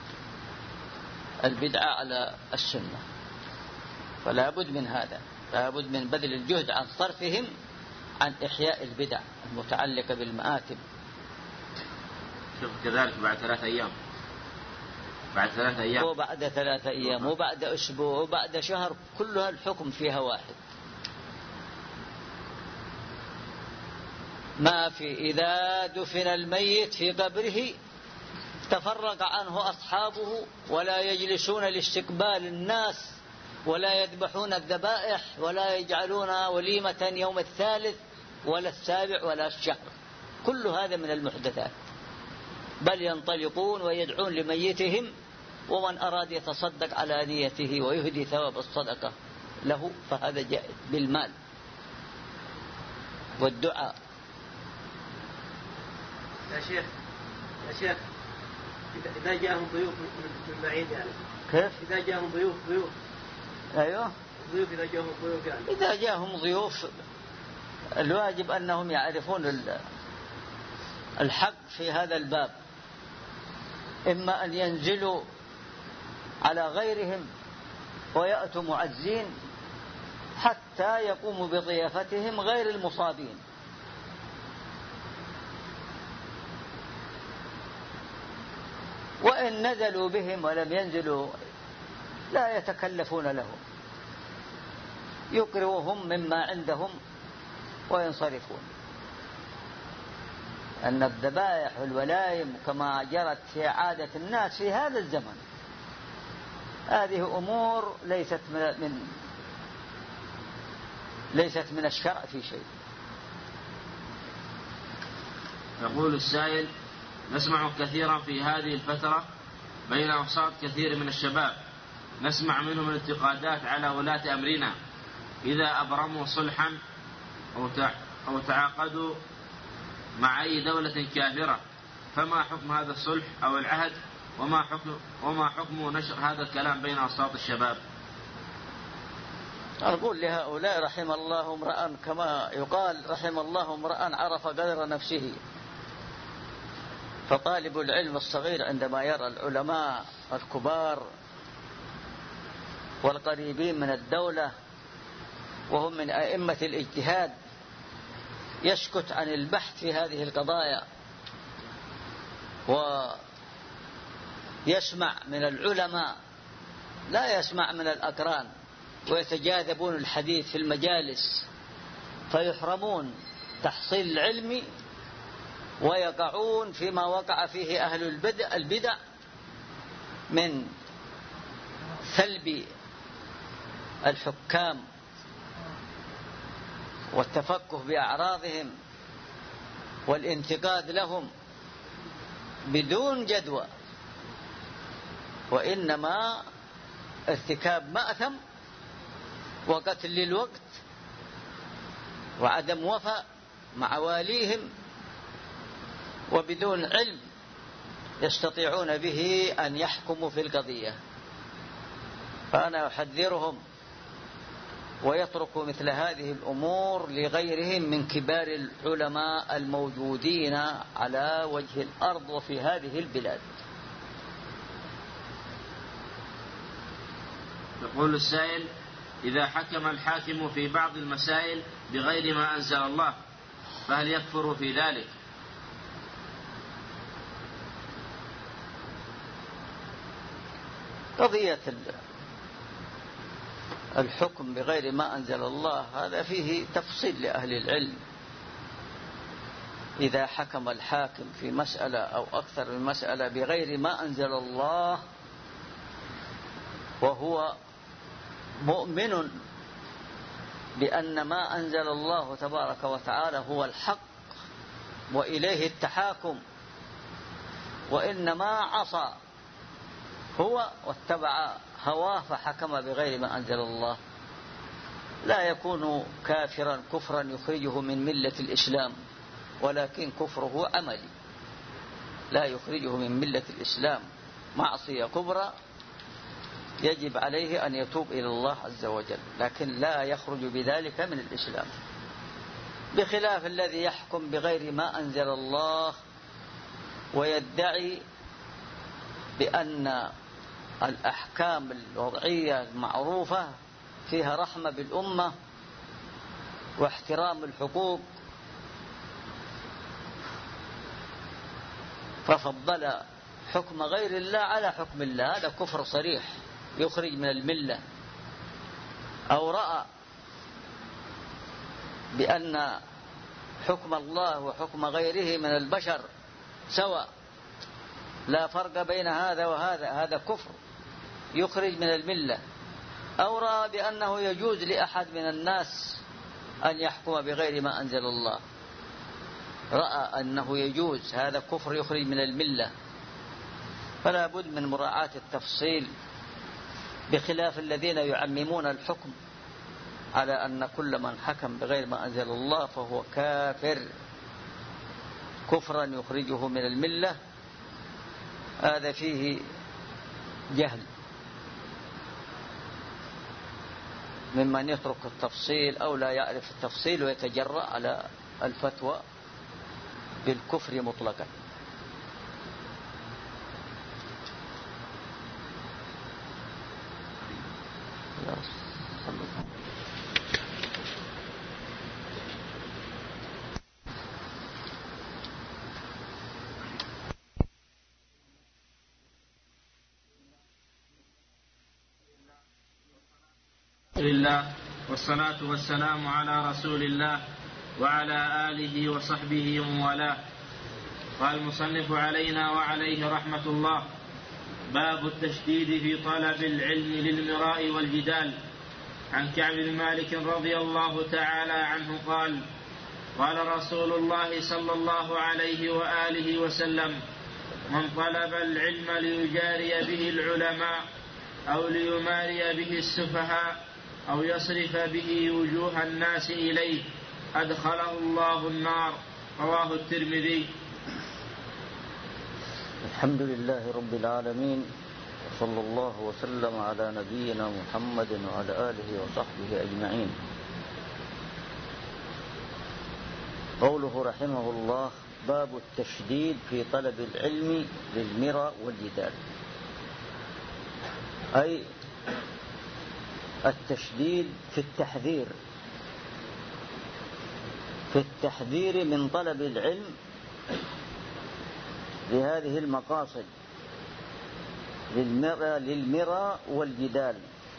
البدعة على السنة. فلا بد من هذا، لا بد من بذل الجهد عن صرفهم عن إحياء البدع المتعلقة بالمآتم. شوف كذلك بعد ثلاثة أيام بعد ثلاثة أيام وبعد ثلاثة أيام وبعد أسبوع وبعد شهر، كلها الحكم فيها واحد. ما في إذا دفن الميت في قبره تفرق عنه أصحابه ولا يجلسون لاستقبال الناس ولا يذبحون الذبائح ولا يجعلون وليمة يوم الثالث ولا السابع ولا الشهر. كل هذا من المحدثات. بل ينطلقون ويدعون لميتهم، ومن أراد يتصدق على نيته ويهدي ثواب الصدقة له فهذا جائز بالمال والدعاء. يا شيخ يا شيخ إذا جاءهم ضيوف من بعيد يعني كيف؟ إذا جاءهم ضيوف ضيوف أيوه ضيوف إذا جاءهم ضيوف يعني إذا جاءهم ضيوف الواجب أنهم يعرفون الحق في هذا الباب، إما أن ينزلوا على غيرهم ويأتوا معزين حتى يقوموا بضيافتهم غير المصابين، وإن نزلوا بهم ولم ينزلوا لا يتكلفون لهم، يقرؤهم مما عندهم وينصرفون. أن الذبائح والولائم كما جرت في عادة الناس في هذا الزمن هذه أمور ليست من ليست من الشرع في شيء. يقول السائل: نسمع كثيرا في هذه الفترة بين أوساط كثير من الشباب نسمع منهم الانتقادات على ولاة أمرنا إذا أبرموا صلحا أو تعاقدوا مع أي دولة كافرة، فما حكم هذا الصلح أو العهد، وما حكم وما حكم نشر هذا الكلام بين أوساط الشباب؟ أقول لهؤلاء رحم الله امرأ، كما يقال رحم الله امرأ عرف قدر نفسه. فطالب العلم الصغير عندما يرى العلماء الكبار والقريبين من الدولة وهم من أئمة الاجتهاد يسكت عن البحث في هذه القضايا ويسمع من العلماء لا يسمع من الأقران، ويتجاذبون الحديث في المجالس فيحرمون تحصيل العلم ويقعون فيما وقع فيه أهل البدع, البدع من سلب الحكام والتفكه بأعراضهم والانتقاد لهم بدون جدوى، وإنما ارتكاب مأثم وقتل للوقت وعدم وفاء مع واليهم وبدون علم يستطيعون به أن يحكموا في القضية. فأنا أحذرهم ويتركوا مثل هذه الأمور لغيرهم من كبار العلماء الموجودين على وجه الأرض وفي هذه البلاد. يقول السائل: إذا حكم الحاكم في بعض المسائل بغير ما أنزل الله فهل يكفر في ذلك؟ قضية الحكم بغير ما أنزل الله هذا فيه تفصيل لأهل العلم. إذا حكم الحاكم في مسألة أو أكثر من مسألة بغير ما أنزل الله وهو مؤمن بأن ما أنزل الله تبارك وتعالى هو الحق وإليه التحاكم، وإنما عصى هو واتبع هواه فحكم بغير ما أنزل الله، لا يكون كافرا كفرا يخرجه من ملة الإسلام، ولكن كفره عملي لا يخرجه من ملة الإسلام، معصية كبرى يجب عليه أن يتوب إلى الله عز وجل، لكن لا يخرج بذلك من الإسلام، بخلاف الذي يحكم بغير ما أنزل الله ويدعي بأن الأحكام الوضعية المعروفة فيها رحمة بالأمة واحترام الحقوق، ففضل حكم غير الله على حكم الله، هذا كفر صريح يخرج من الملة. أو رأى بأن حكم الله وحكم غيره من البشر سواء لا فرق بين هذا وهذا، هذا كفر يخرج من الملة. أو رأى بأنه يجوز لأحد من الناس أن يحكم بغير ما أنزل الله، رأى أنه يجوز، هذا كفر يخرج من الملة. فلا بد من مراعاة التفصيل، بخلاف الذين يعممون الحكم على أن كل من حكم بغير ما أنزل الله فهو كافر كفرا يخرجه من الملة. هذا فيه جهل ممن يترك التفصيل أو لا يعرف التفصيل ويتجرأ على الفتوى بالكفر مطلقا. لله والصلاة والسلام على رسول الله وعلى آله وصحبه ومن والاه. قال المصنف علينا وعليه رحمة الله: باب التشديد في طلب العلم للمراء والجدال. عن كعب بن مالك رضي الله تعالى عنه قال: قال رسول الله صلى الله عليه وآله وسلم: من طلب العلم ليجاري به العلماء أو ليماري به السفهاء أو يصرف به وجوه الناس إليه أدخله الله النار. رواه الترمذي. الحمد لله رب العالمين، وصلى الله وسلم على نبينا محمد وعلى آله وصحبه أجمعين. قوله رحمه الله: باب التشديد في طلب العلم للمراء والجدال، أي التشديد في التحذير في التحذير من طلب العلم لهذه المقاصد، للمراء والجدال،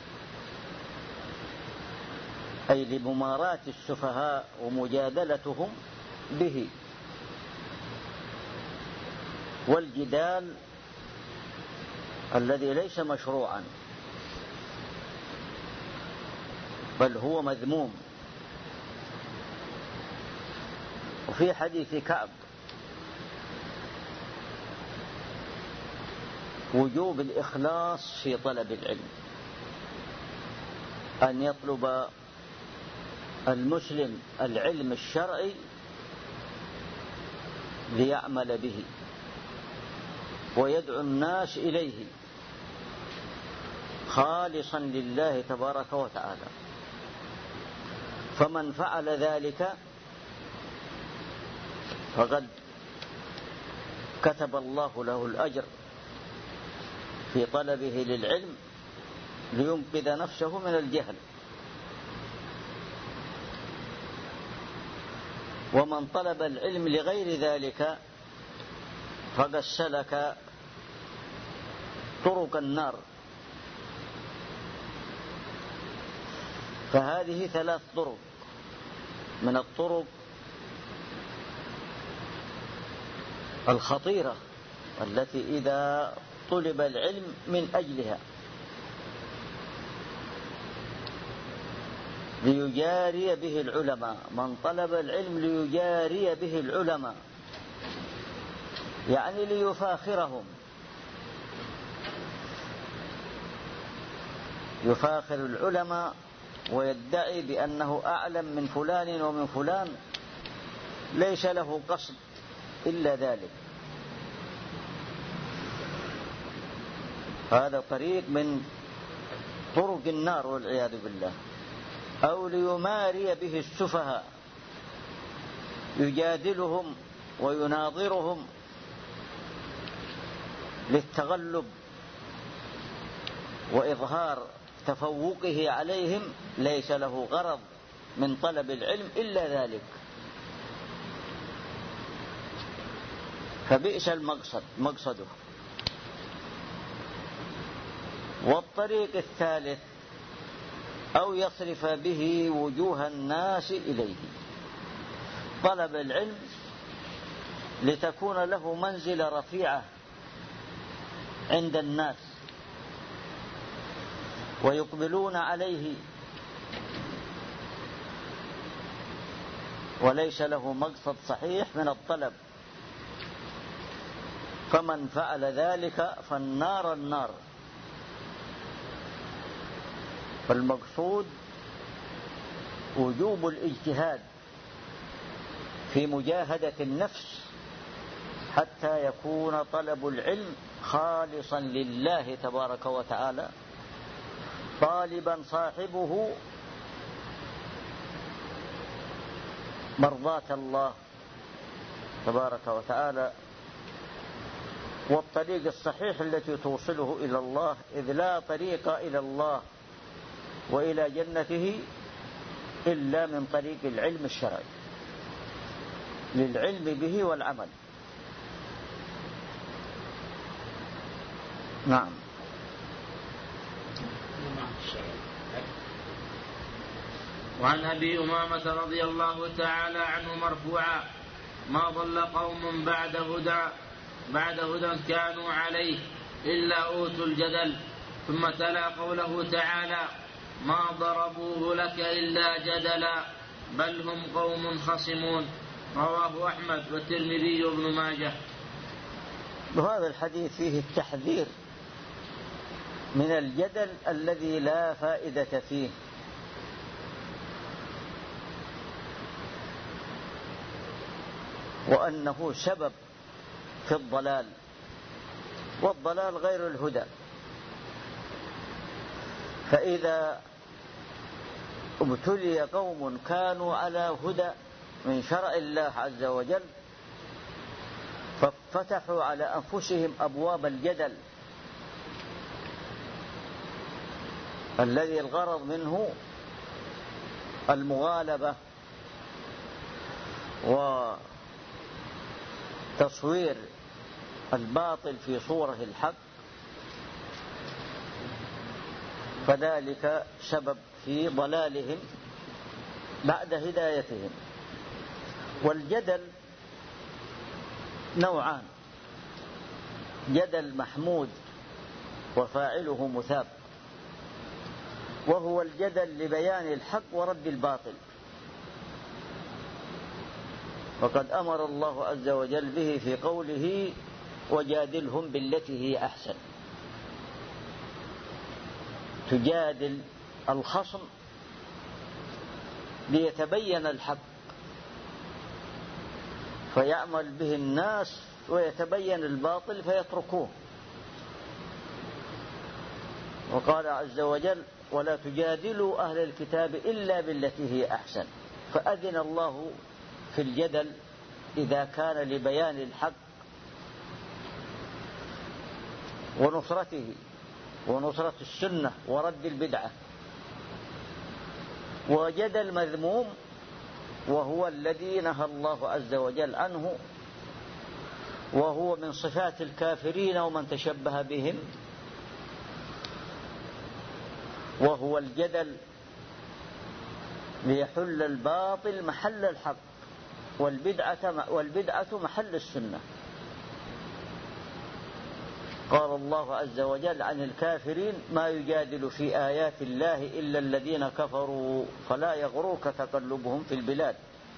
أي لمماراة السفهاء ومجادلتهم به. والجدال الذي ليس مشروعا بل هو مذموم. وفي حديث كعب وجوب الإخلاص في طلب العلم، أن يطلب المسلم العلم الشرعي ليعمل به ويدعو الناس إليه خالصا لله تبارك وتعالى. فمن فعل ذلك فقد كتب الله له الأجر في طلبه للعلم لينقذ نفسه من الجهل. ومن طلب العلم لغير ذلك فقد سلك طرق النار. فهذه ثلاث طرق من الطرق الخطيرة التي إذا طلب العلم من أجلها ليجاري به العلماء. من طلب العلم ليجاري به العلماء يعني ليفاخرهم، يفاخر العلماء ويدعي بأنه أعلم من فلان ومن فلان، ليس له قصد إلا ذلك. هذا طريق من طرق النار والعياذ بالله. أو ليماري به السفهاء، يجادلهم ويناظرهم للتغلب وإظهار تفوقه عليهم، ليس له غرض من طلب العلم إلا ذلك. فبئس المقصد مقصده. والطريق الثالث: أو يصرف به وجوه الناس إليه. طلب العلم لتكون له منزلة رفيعة عند الناس ويقبلون عليه وليس له مقصد صحيح من الطلب، فمن فعل ذلك فالنار النار. فالمقصود وجوب الاجتهاد في مجاهدة النفس حتى يكون طلب العلم خالصا لله تبارك وتعالى، طالبا صاحبه مرضاة الله تبارك وتعالى، والطريق الصحيح التي توصله إلى الله، إذ لا طريق إلى الله وإلى جنته إلا من طريق العلم الشرعي، للعلم به والعمل. نعم. وعن أبي أمامة رضي الله تعالى عنه مرفوعا: ما ضل قوم بعد هدى بعد هدى كانوا عليه إلا أوتوا الجدل. ثم تلا قوله تعالى: ما ضربوه لك إلا جدلا بل هم قوم خصمون. رواه أحمد والترمذي وابن ماجه. وهذا الحديث فيه التحذير من الجدل الذي لا فائدة فيه، وأنه سبب في الضلال، والضلال غير الهدى. فإذا ابتلي قوم كانوا على هدى من شرع الله عز وجل ففتحوا على أنفسهم أبواب الجدل الذي الغرض منه المغالبة وتصوير الباطل في صورة الحق، فذلك سبب في ضلالهم بعد هدايتهم. والجدل نوعان: جدل محمود وفاعله مثاب، وهو الجدل لبيان الحق ورد الباطل، وقد أمر الله عز وجل به في قوله: وجادلهم بالتي هي أحسن. تجادل الخصم ليتبين الحق فيعمل به الناس، ويتبين الباطل فيتركوه. وقال عز وجل: ولا تجادلوا أهل الكتاب إلا بالتي هي أحسن. فأذن الله في الجدل إذا كان لبيان الحق ونصرته ونصرة السنة ورد البدعة. وجدل مذموم وهو الذي نهى الله عز وجل عنه، وهو من صفات الكافرين ومن تشبه بهم، وهو الجدل ليحل الباطل محل الحق والبدعة والبدعة محل السنة. قال الله عز وجل عن الكافرين: ما يجادل في آيات الله إلا الذين كفروا فلا يغرك تقلبهم في البلاد.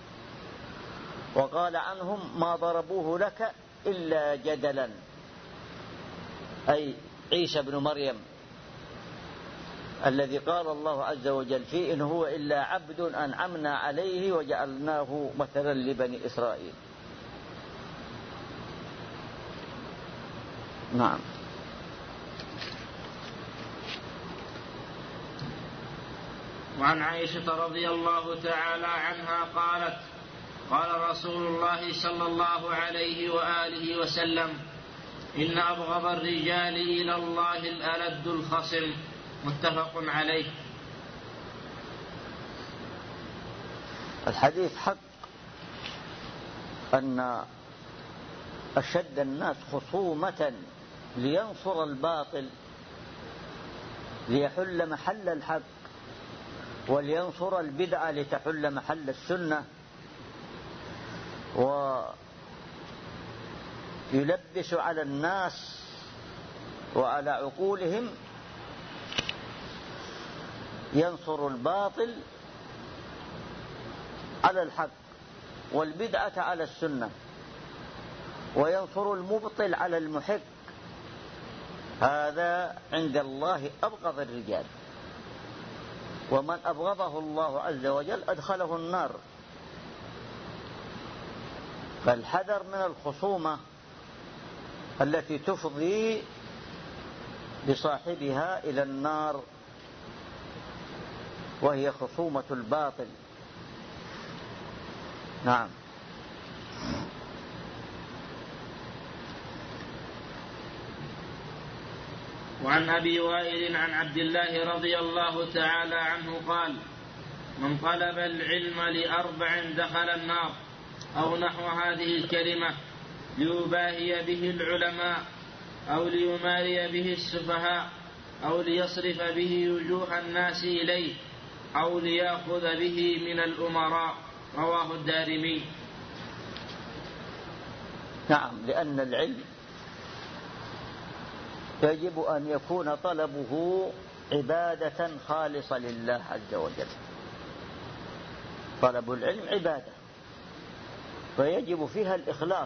وقال عنهم: ما ضربوه لك إلا جدلا، أي عيسى بن مريم الذي قال الله عز وجل فيه: إن هو إلا عبد أنعمنا عليه وجعلناه مثلا لبني إسرائيل. نعم. وعن عائشة رضي الله تعالى عنها قالت: قال رسول الله صلى الله عليه وآله وسلم: إن أبغض الرجال إلى الله الألد الخصم. متفق عليه. الحديث حق أن أشد الناس خصومة لينصر الباطل ليحل محل الحق، ولينصر البدعة لتحل محل السنة، ويلبس على الناس وعلى عقولهم ينصر الباطل على الحق والبدعة على السنة، وينصر المبطل على المحق. هذا عند الله أبغض الرجال، ومن أبغضه الله عز وجل أدخله النار. فالحذر من الخصومة التي تفضي بصاحبها إلى النار، وهي خصومة الباطل. نعم. وعن أبي وائل عن عبد الله رضي الله تعالى عنه قال: من طلب العلم لأربع دخل النار، أو نحو هذه الكلمة، ليباهي به العلماء، أو ليماري به السفهاء، أو ليصرف به وجوه الناس إليه، أو ليأخذ به من الأمراء. رواه الدارمي. نعم، لأن العلم يجب أن يكون طلبه عبادة خالصة لله عز وجل. طلب العلم عبادة، فيجب فيها الإخلاص،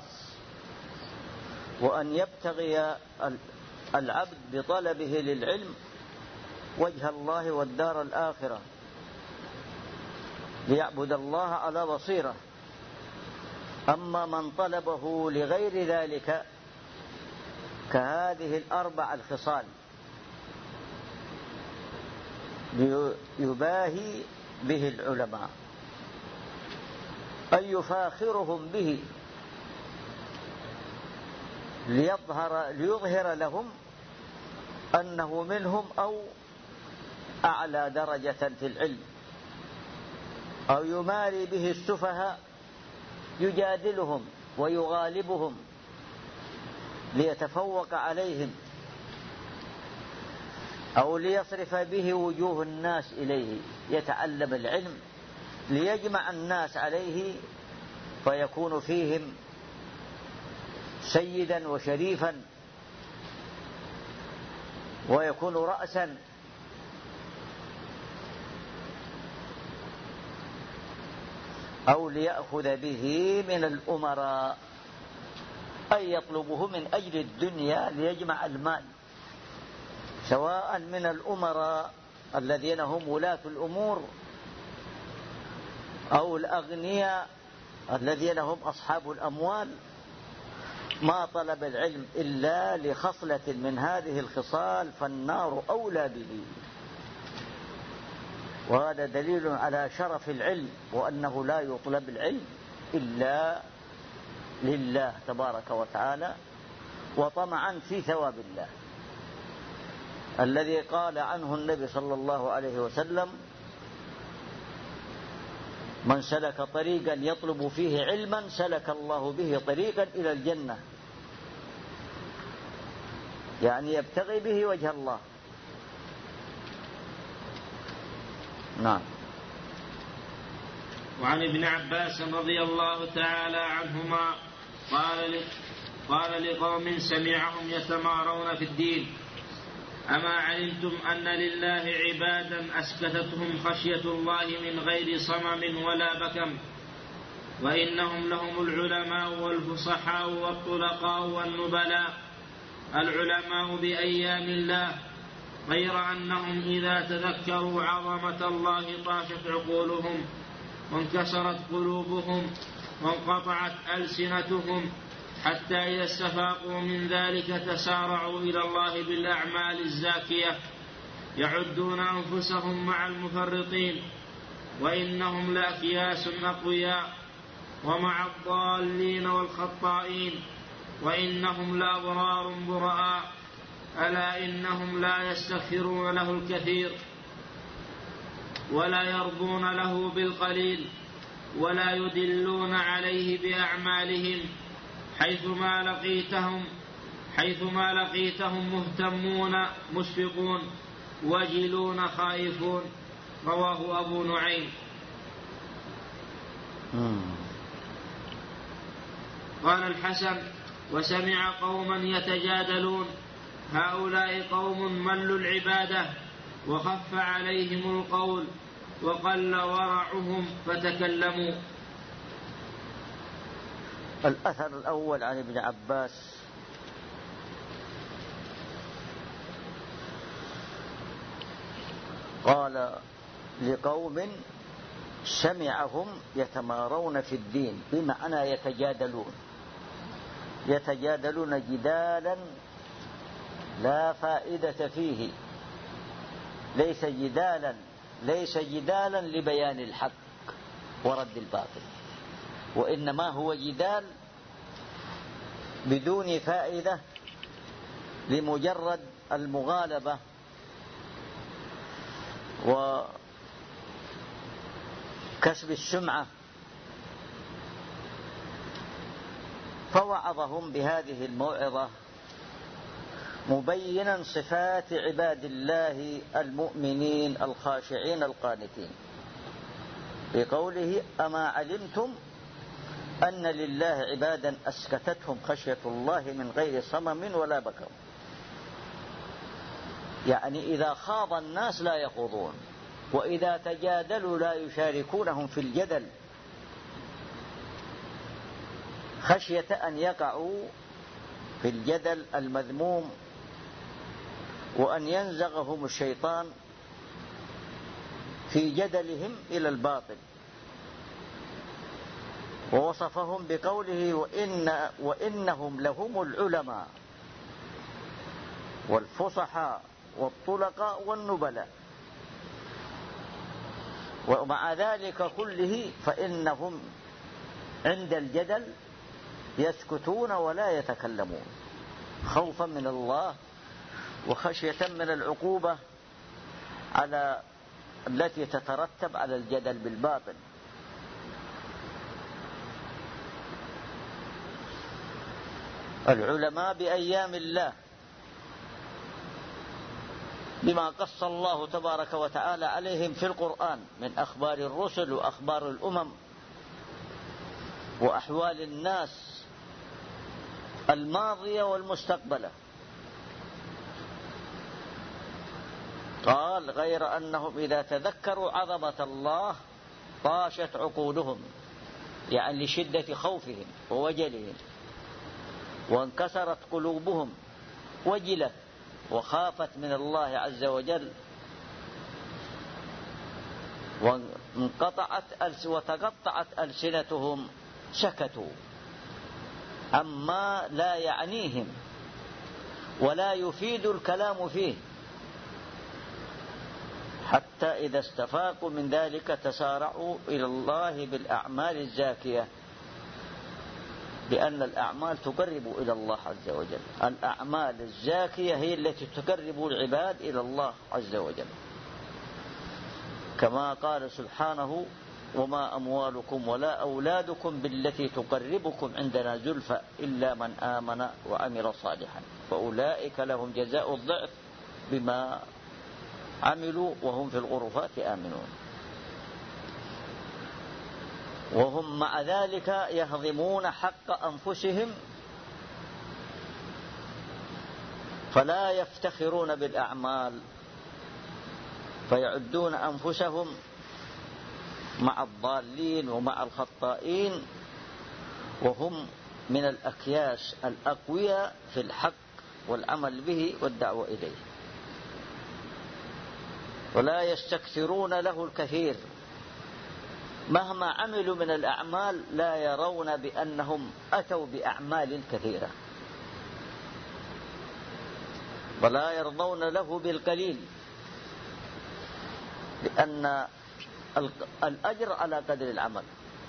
وأن يبتغي العبد بطلبه للعلم وجه الله والدار الآخرة، ليعبد الله على بصيرة. أما من طلبه لغير ذلك كهذه الأربع الخصال، يباهي به العلماء، أن يفاخرهم به ليظهر, ليظهر لهم أنه منهم أو أعلى درجة في العلم، أو يماري به السفهاء يجادلهم ويغالبهم ليتفوق عليهم، أو ليصرف به وجوه الناس إليه، يتعلم العلم ليجمع الناس عليه فيكون فيهم سيدا وشريفا، ويكون رأسا. أو ليأخذ به من الأمراء، أي يطلبه من أجل الدنيا ليجمع المال، سواء من الأمراء الذين هم ولاة الأمور، أو الأغنياء الذين هم أصحاب الأموال. ما طلب العلم إلا لخصلة من هذه الخصال فالنار أولى به. وهذا دليل على شرف العلم، وأنه لا يطلب العلم إلا لله تبارك وتعالى، وطمعا في ثواب الله الذي قال عنه النبي صلى الله عليه وسلم: من سلك طريقا يطلب فيه علما سلك الله به طريقا إلى الجنة، يعني يبتغي به وجه الله. نعم. وعن ابن عباس رضي الله تعالى عنهما قال قال لقوم سمعهم يتمارون في الدين: أما علمتم أن لله عبادا أسكتتهم خشية الله من غير صمم ولا بكم، وإنهم لهم العلماء والفصحاء والطلقاء والنبلاء. العلماء بأيام الله، غير أنهم إذا تذكروا عظمة الله طاشت عقولهم، وانكسرت قلوبهم، وانقطعت ألسنتهم، حتى إذا استفاقوا من ذلك تسارعوا إلى الله بالأعمال الزاكية، يعدون أنفسهم مع المفرطين، وإنهم لأكياس أقوياء، ومع الضالين والخطائين، وإنهم لأبرار براء. ألا إنهم لا يستغفرون له الكثير، ولا يرضون له بالقليل، ولا يدلون عليه بأعمالهم، حيثما لقيتهم حيثما لقيتهم مهتمون مشفقون وجلون خائفون. رواه أبو نعيم. قال الحسن: وسمع قوما يتجادلون هؤلاء قوم ملوا العبادة وخف عليهم القول وقل ورعهم فتكلموا. الأثر الأول عن ابن عباس قال لقوم سمعهم يتمارون في الدين، بمعنى يتجادلون يتجادلون جدالا لا فائدة فيه، ليس جدالا ليس جدالا لبيان الحق ورد الباطل، وإنما هو جدال بدون فائدة لمجرد المغالبة وكسب السمعة. فوعظهم بهذه الموعظة مبينا صفات عباد الله المؤمنين الخاشعين القانتين بقوله: أما علمتم أن لله عبادا أسكتتهم خشية الله من غير صمم ولا بكم. يعني إذا خاض الناس لا يخوضون، وإذا تجادلوا لا يشاركونهم في الجدل، خشية أن يقعوا في الجدل المذموم وأن ينزغهم الشيطان في جدلهم إلى الباطل. ووصفهم بقوله: وإن وإنهم لهم العلماء والفصحاء والطلقاء والنبلاء، ومع ذلك كله فإنهم عند الجدل يسكتون ولا يتكلمون خوفا من الله وخشية من العقوبة على التي تترتب على الجدل بالباطل. العلماء بأيام الله بما قص الله تبارك وتعالى عليهم في القرآن من أخبار الرسل وأخبار الأمم وأحوال الناس الماضية والمستقبلة. قال: غير أنهم إذا تذكروا عظمة الله طاشت عقولهم، يعني لشدة خوفهم ووجلهم، وانكسرت قلوبهم وجلت وخافت من الله عز وجل، وانقطعت وتقطعت ألسنتهم، سكتوا عما لا يعنيهم ولا يفيد الكلام فيه، حتى إذا استفاقوا من ذلك تسارعوا إلى الله بالأعمال الزاكية، لأن الأعمال تقرب إلى الله عز وجل. الأعمال الزاكية هي التي تقرب العباد إلى الله عز وجل، كما قال سبحانه: وما أموالكم ولا أولادكم بالتي تقربكم عندنا زلفى إلا من آمن وعمل صالحا فأولئك لهم جزاء الضعف بما عملوا وهم في الغرفات آمنون. وهم مع ذلك يهضمون حق أنفسهم، فلا يفتخرون بالأعمال، فيعدون أنفسهم مع الضالين ومع الخطائين، وهم من الأكياس الأقوياء في الحق والعمل به والدعوة إليه، ولا يستكثرون له الكثير. مهما عملوا من الأعمال لا يرون بأنهم أتوا بأعمال كثيرة، ولا يرضون له بالقليل، لأن الأجر على قدر العمل،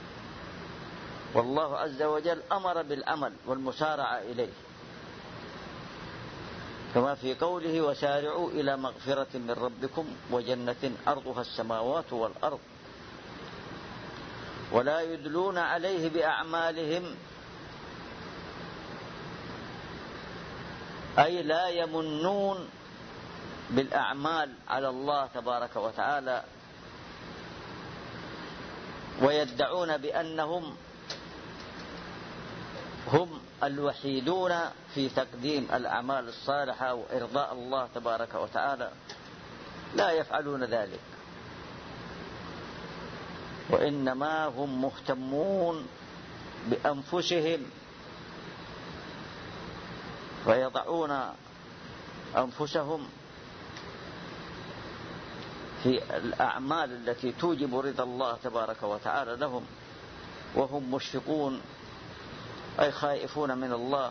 والله عز وجل أمر بالعمل والمسارعة إليه، كما في قوله: وسارعوا إلى مغفرة من ربكم وجنة عرضها السماوات والأرض. ولا يدلون عليه بأعمالهم، أي لا يمنون بالأعمال على الله تبارك وتعالى ويدعون بأنهم هم الوحيدون في تقديم الأعمال الصالحة وإرضاء الله تبارك وتعالى لا يفعلون ذلك، وإنما هم مهتمون بأنفسهم، ويضعون أنفسهم في الأعمال التي توجب رضا الله تبارك وتعالى لهم، وهم مشفقون أي خائفون من الله،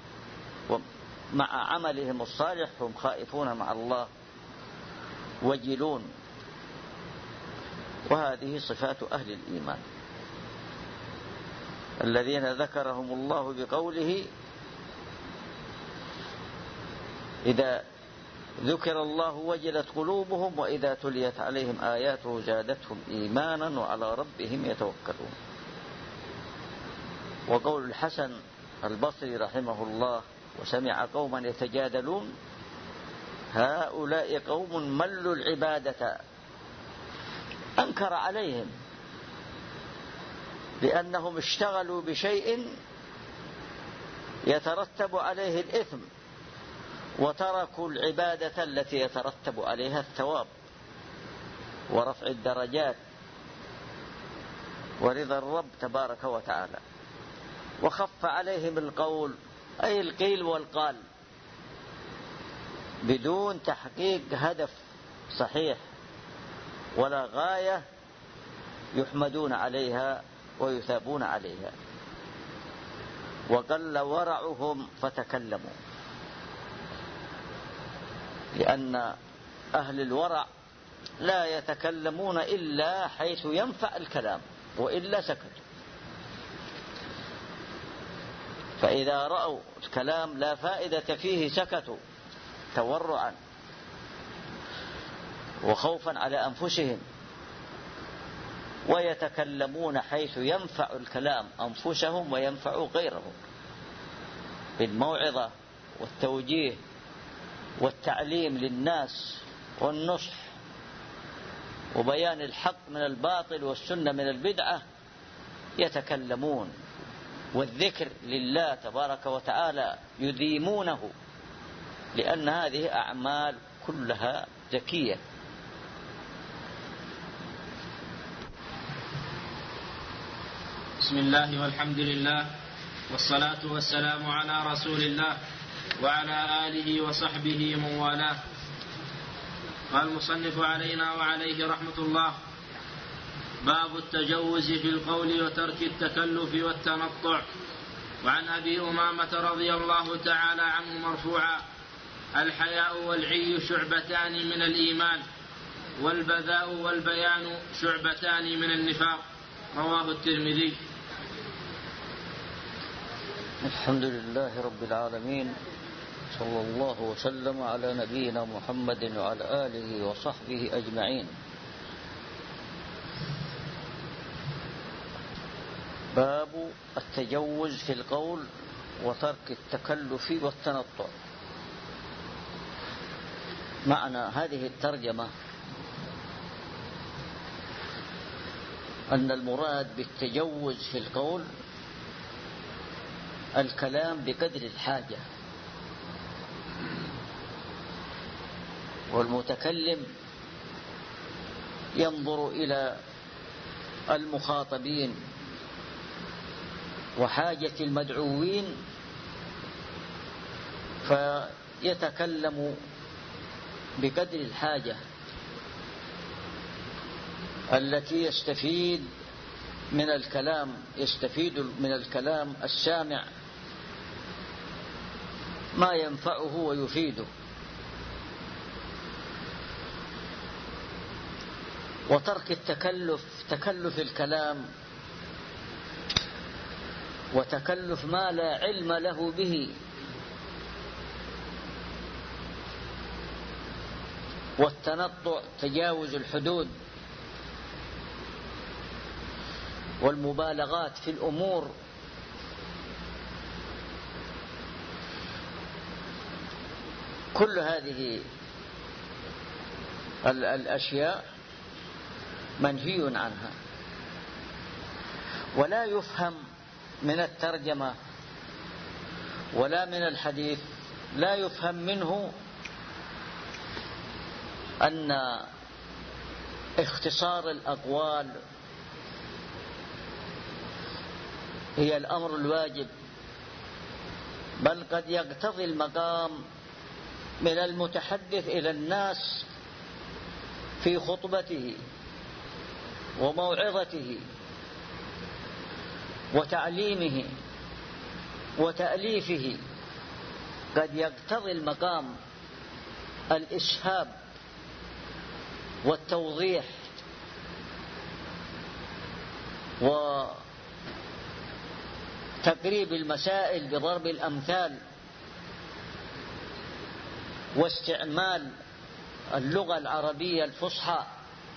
ومع عملهم الصالح هم خائفون مع الله وجلون. وهذه صفات أهل الإيمان الذين ذكرهم الله بقوله: إذا ذكر الله وجلت قلوبهم وإذا تليت عليهم آياته زادتهم إيمانا وعلى ربهم يتوكلون. وقول الحسن البصري رحمه الله: وسمع قوما يتجادلون هؤلاء قوم ملوا العبادة. أنكر عليهم لأنهم اشتغلوا بشيء يترتب عليه الإثم، وتركوا العبادة التي يترتب عليها الثواب ورفع الدرجات ورضا الرب تبارك وتعالى. وخف عليهم القول أي القيل والقال بدون تحقيق هدف صحيح ولا غاية يحمدون عليها ويثابون عليها. وقل ورعهم فتكلموا، لأن أهل الورع لا يتكلمون إلا حيث ينفع الكلام، وإلا سكتوا. فإذا رأوا الكلام لا فائدة فيه سكتوا تورعا وخوفا على أنفسهم، ويتكلمون حيث ينفع الكلام أنفسهم وينفع غيرهم بالموعظة والتوجيه والتعليم للناس والنصح وبيان الحق من الباطل والسنة من البدعة. يتكلمون، والذكر لله تبارك وتعالى يديمونه، لأن هذه أعمال كلها زكية. بسم الله والحمد لله والصلاة والسلام على رسول الله وعلى آله وصحبه من والاه. قال المصنف علينا وعليه رحمة الله: باب التجوز في القول وترك التكلف والتنطع. وعن أبي أمامة رضي الله تعالى عنه مرفوعا: الحياء والعي شعبتان من الإيمان، والبذاء والبيان شعبتان من النفاق. رواه الترمذي. الحمد لله رب العالمين، صلى الله وسلم على نبينا محمد وعلى آله وصحبه أجمعين. باب التجوز في القول وترك التكلف والتنطع. معنى هذه الترجمة أن المراد بالتجوز في القول الكلام بقدر الحاجة، والمتكلم ينظر إلى المخاطبين وحاجة المدعوين فيتكلم بقدر الحاجة التي يستفيد من الكلام يستفيد من الكلام السامع ما ينفعه ويفيده. وترك التكلف، تكلف الكلام وتكلف ما لا علم له به، والتنطع تجاوز الحدود والمبالغات في الأمور. كل هذه الأشياء منهي عنها. ولا يفهم من الترجمة ولا من الحديث لا يفهم منه أن اختصار الأقوال هي الأمر الواجب، بل قد يقتضي المقام من المتحدث إلى الناس في خطبته وموعظته وتعليمه وتأليفه، قد يقتضي المقام الإسهاب والتوضيح وتقريب المسائل بضرب الأمثال واستعمال اللغة العربية الفصحى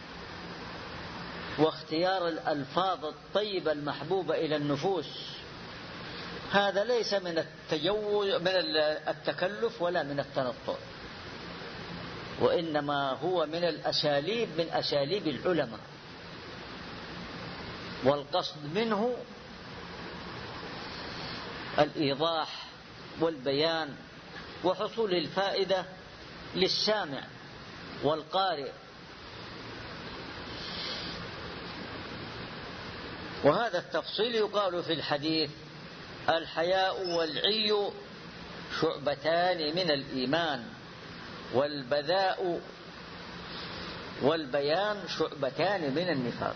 واختيار الألفاظ الطيبة المحبوبة إلى النفوس. هذا ليس من التجوز من التكلف ولا من التنطع، وإنما هو من الأساليب من أساليب العلماء، والقصد منه الإيضاح والبيان وحصول الفائدة للسامع والقارئ. وهذا التفصيل يقال في الحديث: الحياء والعي شعبتان من الإيمان، والبذاء والبيان شعبتان من النفاق.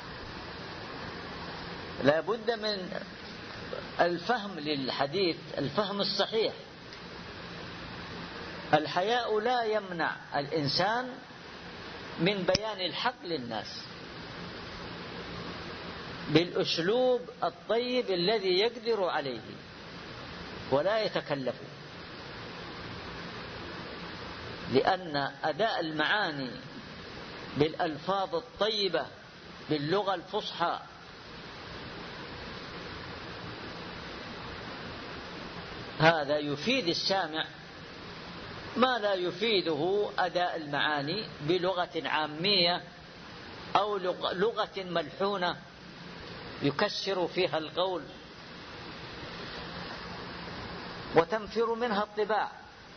لا بد من الفهم للحديث، الفهم الصحيح. الحياء لا يمنع الإنسان من بيان الحق للناس بالأسلوب الطيب الذي يقدر عليه ولا يتكلف، لأن أداء المعاني بالألفاظ الطيبة باللغة الفصحى هذا يفيد السامع ما لا يفيده أداء المعاني بلغة عامية أو لغة ملحونة يكسر فيها القول وتنفر منها الطباع.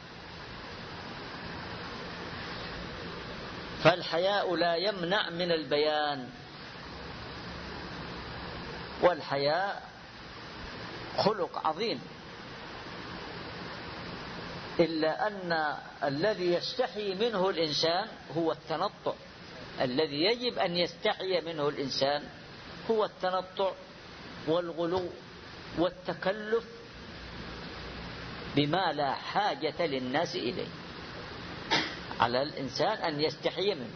فالحياء لا يمنع من البيان، والحياء خلق عظيم، إلا أن الذي يستحي منه الإنسان هو التنطع. الذي يجب أن يستحي منه الإنسان هو التنطع والغلو والتكلف بما لا حاجة للناس إليه. على الإنسان أن يستحي منه.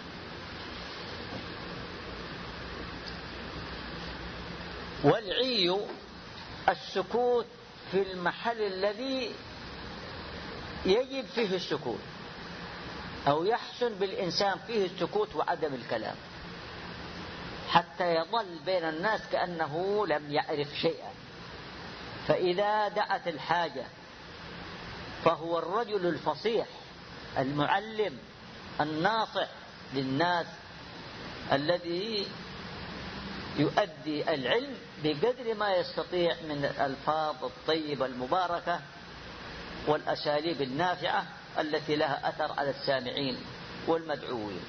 والعي السكوت في المحل الذي يجب فيه السكوت، أو يحسن بالإنسان فيه السكوت وعدم الكلام، حتى يظل بين الناس كأنه لم يعرف شيئا. فإذا دعت الحاجة فهو الرجل الفصيح المعلم الناصح للناس الذي يؤدي العلم بقدر ما يستطيع من الألفاظ الطيبة المباركة والأساليب النافعة التي لها أثر على السامعين والمدعوين.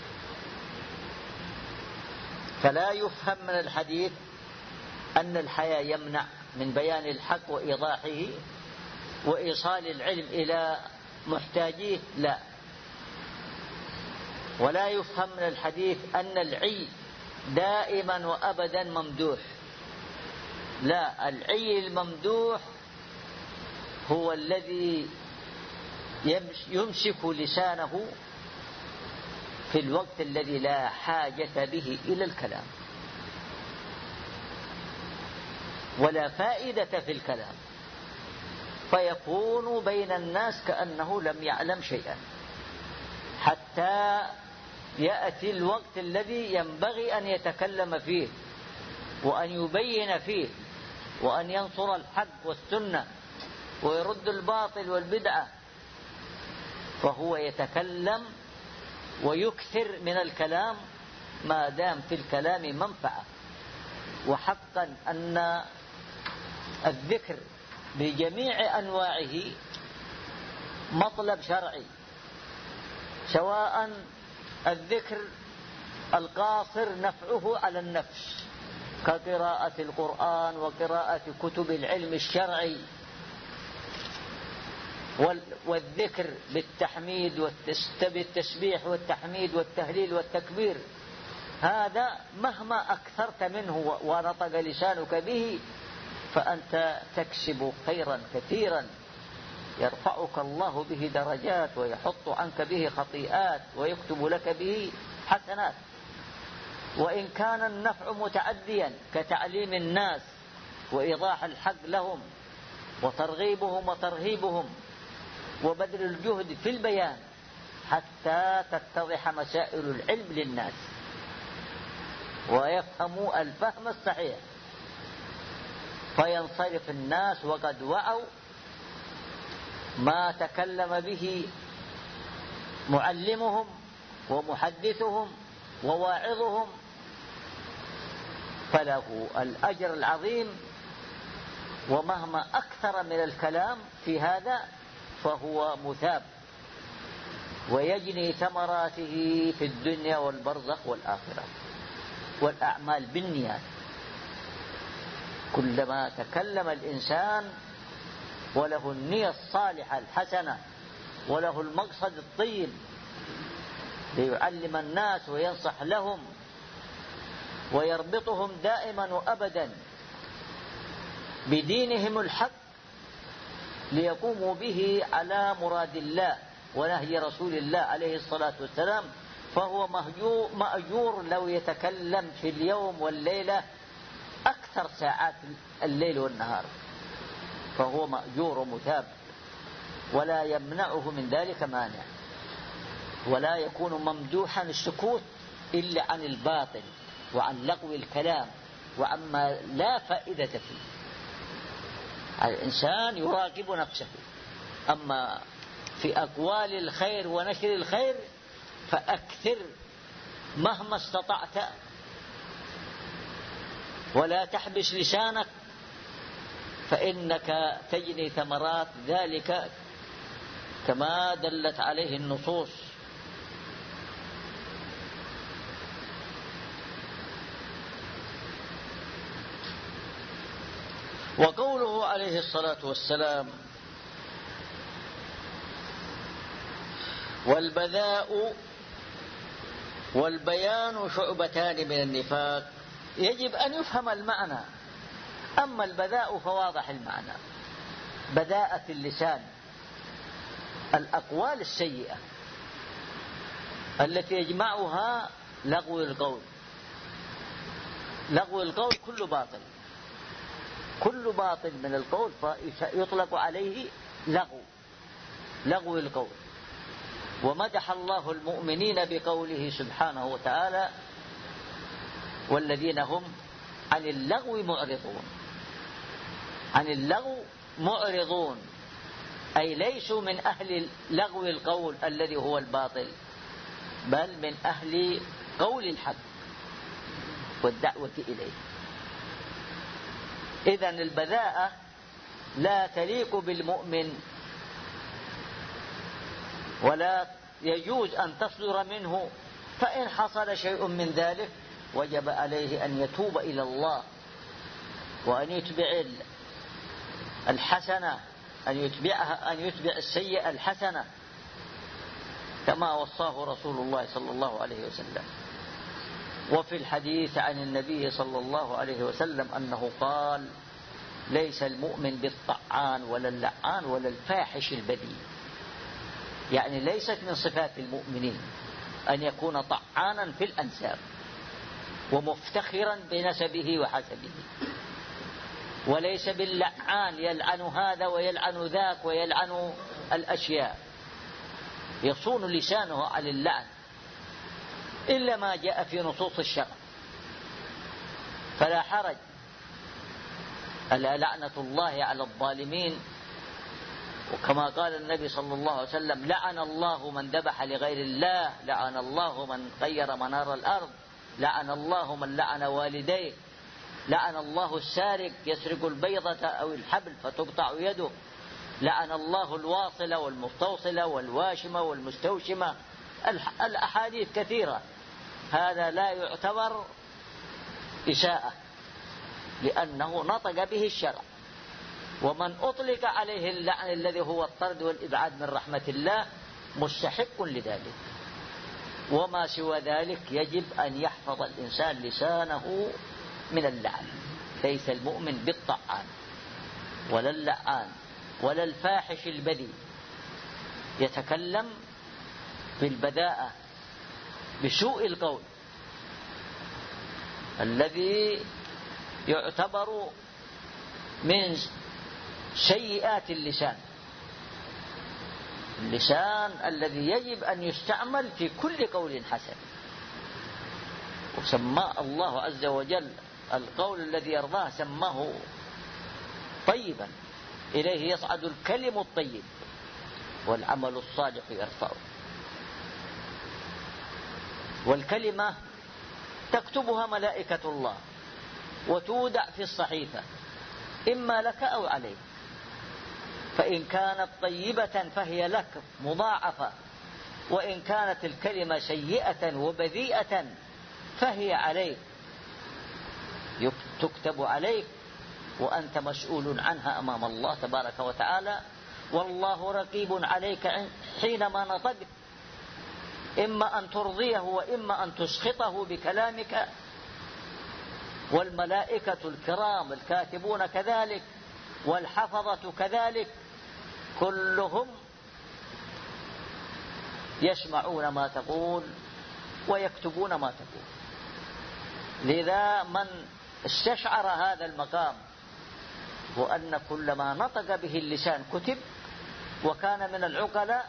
فلا يفهم من الحديث أن الحياء يمنع من بيان الحق وإيضاحه وإيصال العلم إلى محتاجيه، لا. ولا يفهم من الحديث أن العي دائما وأبدا ممدوح، لا. العي الممدوح هو الذي يمسك لسانه في الوقت الذي لا حاجة به إلى الكلام ولا فائدة في الكلام، فيكون بين الناس كأنه لم يعلم شيئا، حتى يأتي الوقت الذي ينبغي أن يتكلم فيه وأن يبين فيه وأن ينصر الحق والسنة ويرد الباطل والبدعة، فهو يتكلم ويكثر من الكلام ما دام في الكلام منفعة. وحقا أن الذكر بجميع أنواعه مطلب شرعي، سواء الذكر القاصر نفعه على النفس كقراءة القرآن وقراءة كتب العلم الشرعي، والذكر بالتحميد بالتسبيح والتحميد والتهليل والتكبير، هذا مهما أكثرت منه ونطق لسانك به فأنت تكسب خيرا كثيرا يرفعك الله به درجات ويحط عنك به خطيئات ويكتب لك به حسنات. وإن كان النفع متعديا كتعليم الناس وإيضاح الحق لهم وترغيبهم وترهيبهم وبذل الجهد في البيان حتى تتضح مسائل العلم للناس ويفهموا الفهم الصحيح، فينصرف الناس وقد وعوا ما تكلم به معلمهم ومحدثهم وواعظهم، فله الأجر العظيم. ومهما أكثر من الكلام في هذا فهو مثاب ويجني ثمراته في الدنيا والبرزخ والآخرة. والأعمال بالنيات، كلما تكلم الإنسان وله النية الصالحة الحسنة وله المقصد الطيب ليعلم الناس وينصح لهم ويربطهم دائما وأبدا بدينهم الحق ليقوموا به على مراد الله ونهي رسول الله عليه الصلاة والسلام، فهو مأجور لو يتكلم في اليوم والليلة أكثر ساعات الليل والنهار، فهو مأجور ومثاب ولا يمنعه من ذلك مانع، ولا يكون ممدوحا السكوت إلا عن الباطل وعن لغو الكلام وعما لا فائدة فيه. الإنسان يراقب نفسه، أما في أقوال الخير ونشر الخير فأكثر مهما استطعت ولا تحبس لسانك، فإنك تجني ثمرات ذلك كما دلت عليه النصوص. وقوله عليه الصلاة والسلام: والبذاء والبيان شعبتان من النفاق، يجب أن يفهم المعنى. أما البذاء فواضح المعنى، بذاءة اللسان، الأقوال السيئة التي يجمعها لغو القول. لغو القول كل باطل، كل باطل من القول فيطلق عليه لغو، لغو القول. ومدح الله المؤمنين بقوله سبحانه وتعالى: والذين هم عن اللغو معرضون. عن اللغو معرضون أي ليسوا من أهل لغو القول الذي هو الباطل، بل من أهل قول الحق والدعوة إليه. إذن البذاءة لا تليق بالمؤمن ولا يجوز أن تصدر منه، فإن حصل شيء من ذلك وجب عليه أن يتوب إلى الله وأن يتبع الحسنة، أن يتبعها، أن يتبع السيئة الحسنة كما وصاه رسول الله صلى الله عليه وسلم. وفي الحديث عن النبي صلى الله عليه وسلم أنه قال: ليس المؤمن بالطعان ولا اللعان ولا الفاحش البذيء. يعني ليست من صفات المؤمنين أن يكون طعانا في الأنساب ومفتخرا بنسبه وحسبه، وليس باللعان يلعن هذا ويلعن ذاك ويلعن الأشياء، يصون لسانه عن اللعن إلا ما جاء في نصوص الشرع، فلا حرج. ألا لعنة الله على الظالمين، وكما قال النبي صلى الله عليه وسلم: لعن الله من ذبح لغير الله، لعن الله من غير منار الأرض، لعن الله من لعن والديه. لعن الله السارق يسرق البيضة أو الحبل فتقطع يده، لعن الله الواصلة والمستوصلة والواشمة والمستوشمة، الأحاديث كثيرة. هذا لا يعتبر إساءة لأنه نطق به الشرع، ومن أطلق عليه اللعن الذي هو الطرد والإبعاد من رحمة الله مستحق لذلك. وما سوى ذلك يجب أن يحفظ الإنسان لسانه من اللعن. ليس المؤمن بالطعان ولا اللعان ولا الفاحش البذيء، يتكلم بالبذاءة بسوء القول الذي يعتبر من سيئات اللسان، اللسان الذي يجب أن يستعمل في كل قول حسن. وسمى الله عز وجل القول الذي يرضاه سماه طيبا، إليه يصعد الكلم الطيب والعمل الصالح يرفعه. والكلمة تكتبها ملائكة الله وتودع في الصحيفة إما لك أو عليك، فإن كانت طيبة فهي لك مضاعفة، وإن كانت الكلمة سيئة وبذيئة فهي عليك، تكتب عليك وأنت مسؤول عنها أمام الله تبارك وتعالى. والله رقيب عليك حينما نطقت، إما أن ترضيه وإما أن تسخطه بكلامك. والملائكة الكرام الكاتبون كذلك، والحفظة كذلك، كلهم يسمعون ما تقول ويكتبون ما تقول. لذا من استشعر هذا المقام وأن كل ما نطق به اللسان كتب، وكان من العقلاء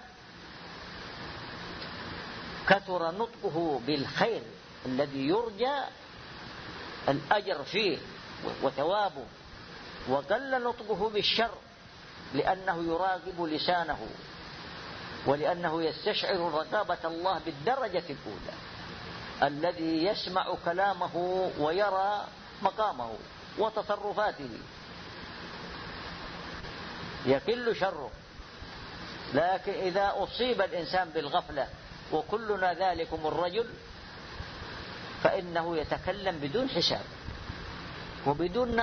كثر نطقه بالخير الذي يرجى الأجر فيه وثوابه، وقل نطقه بالشر لأنه يراقب لسانه، ولأنه يستشعر رقابة الله بالدرجة الأولى، الذي يسمع كلامه ويرى مقامه وتصرفاته يقل شره. لكن إذا أصيب الإنسان بالغفلة وكلنا ذلكم الرجل، فإنه يتكلم بدون حساب وبدون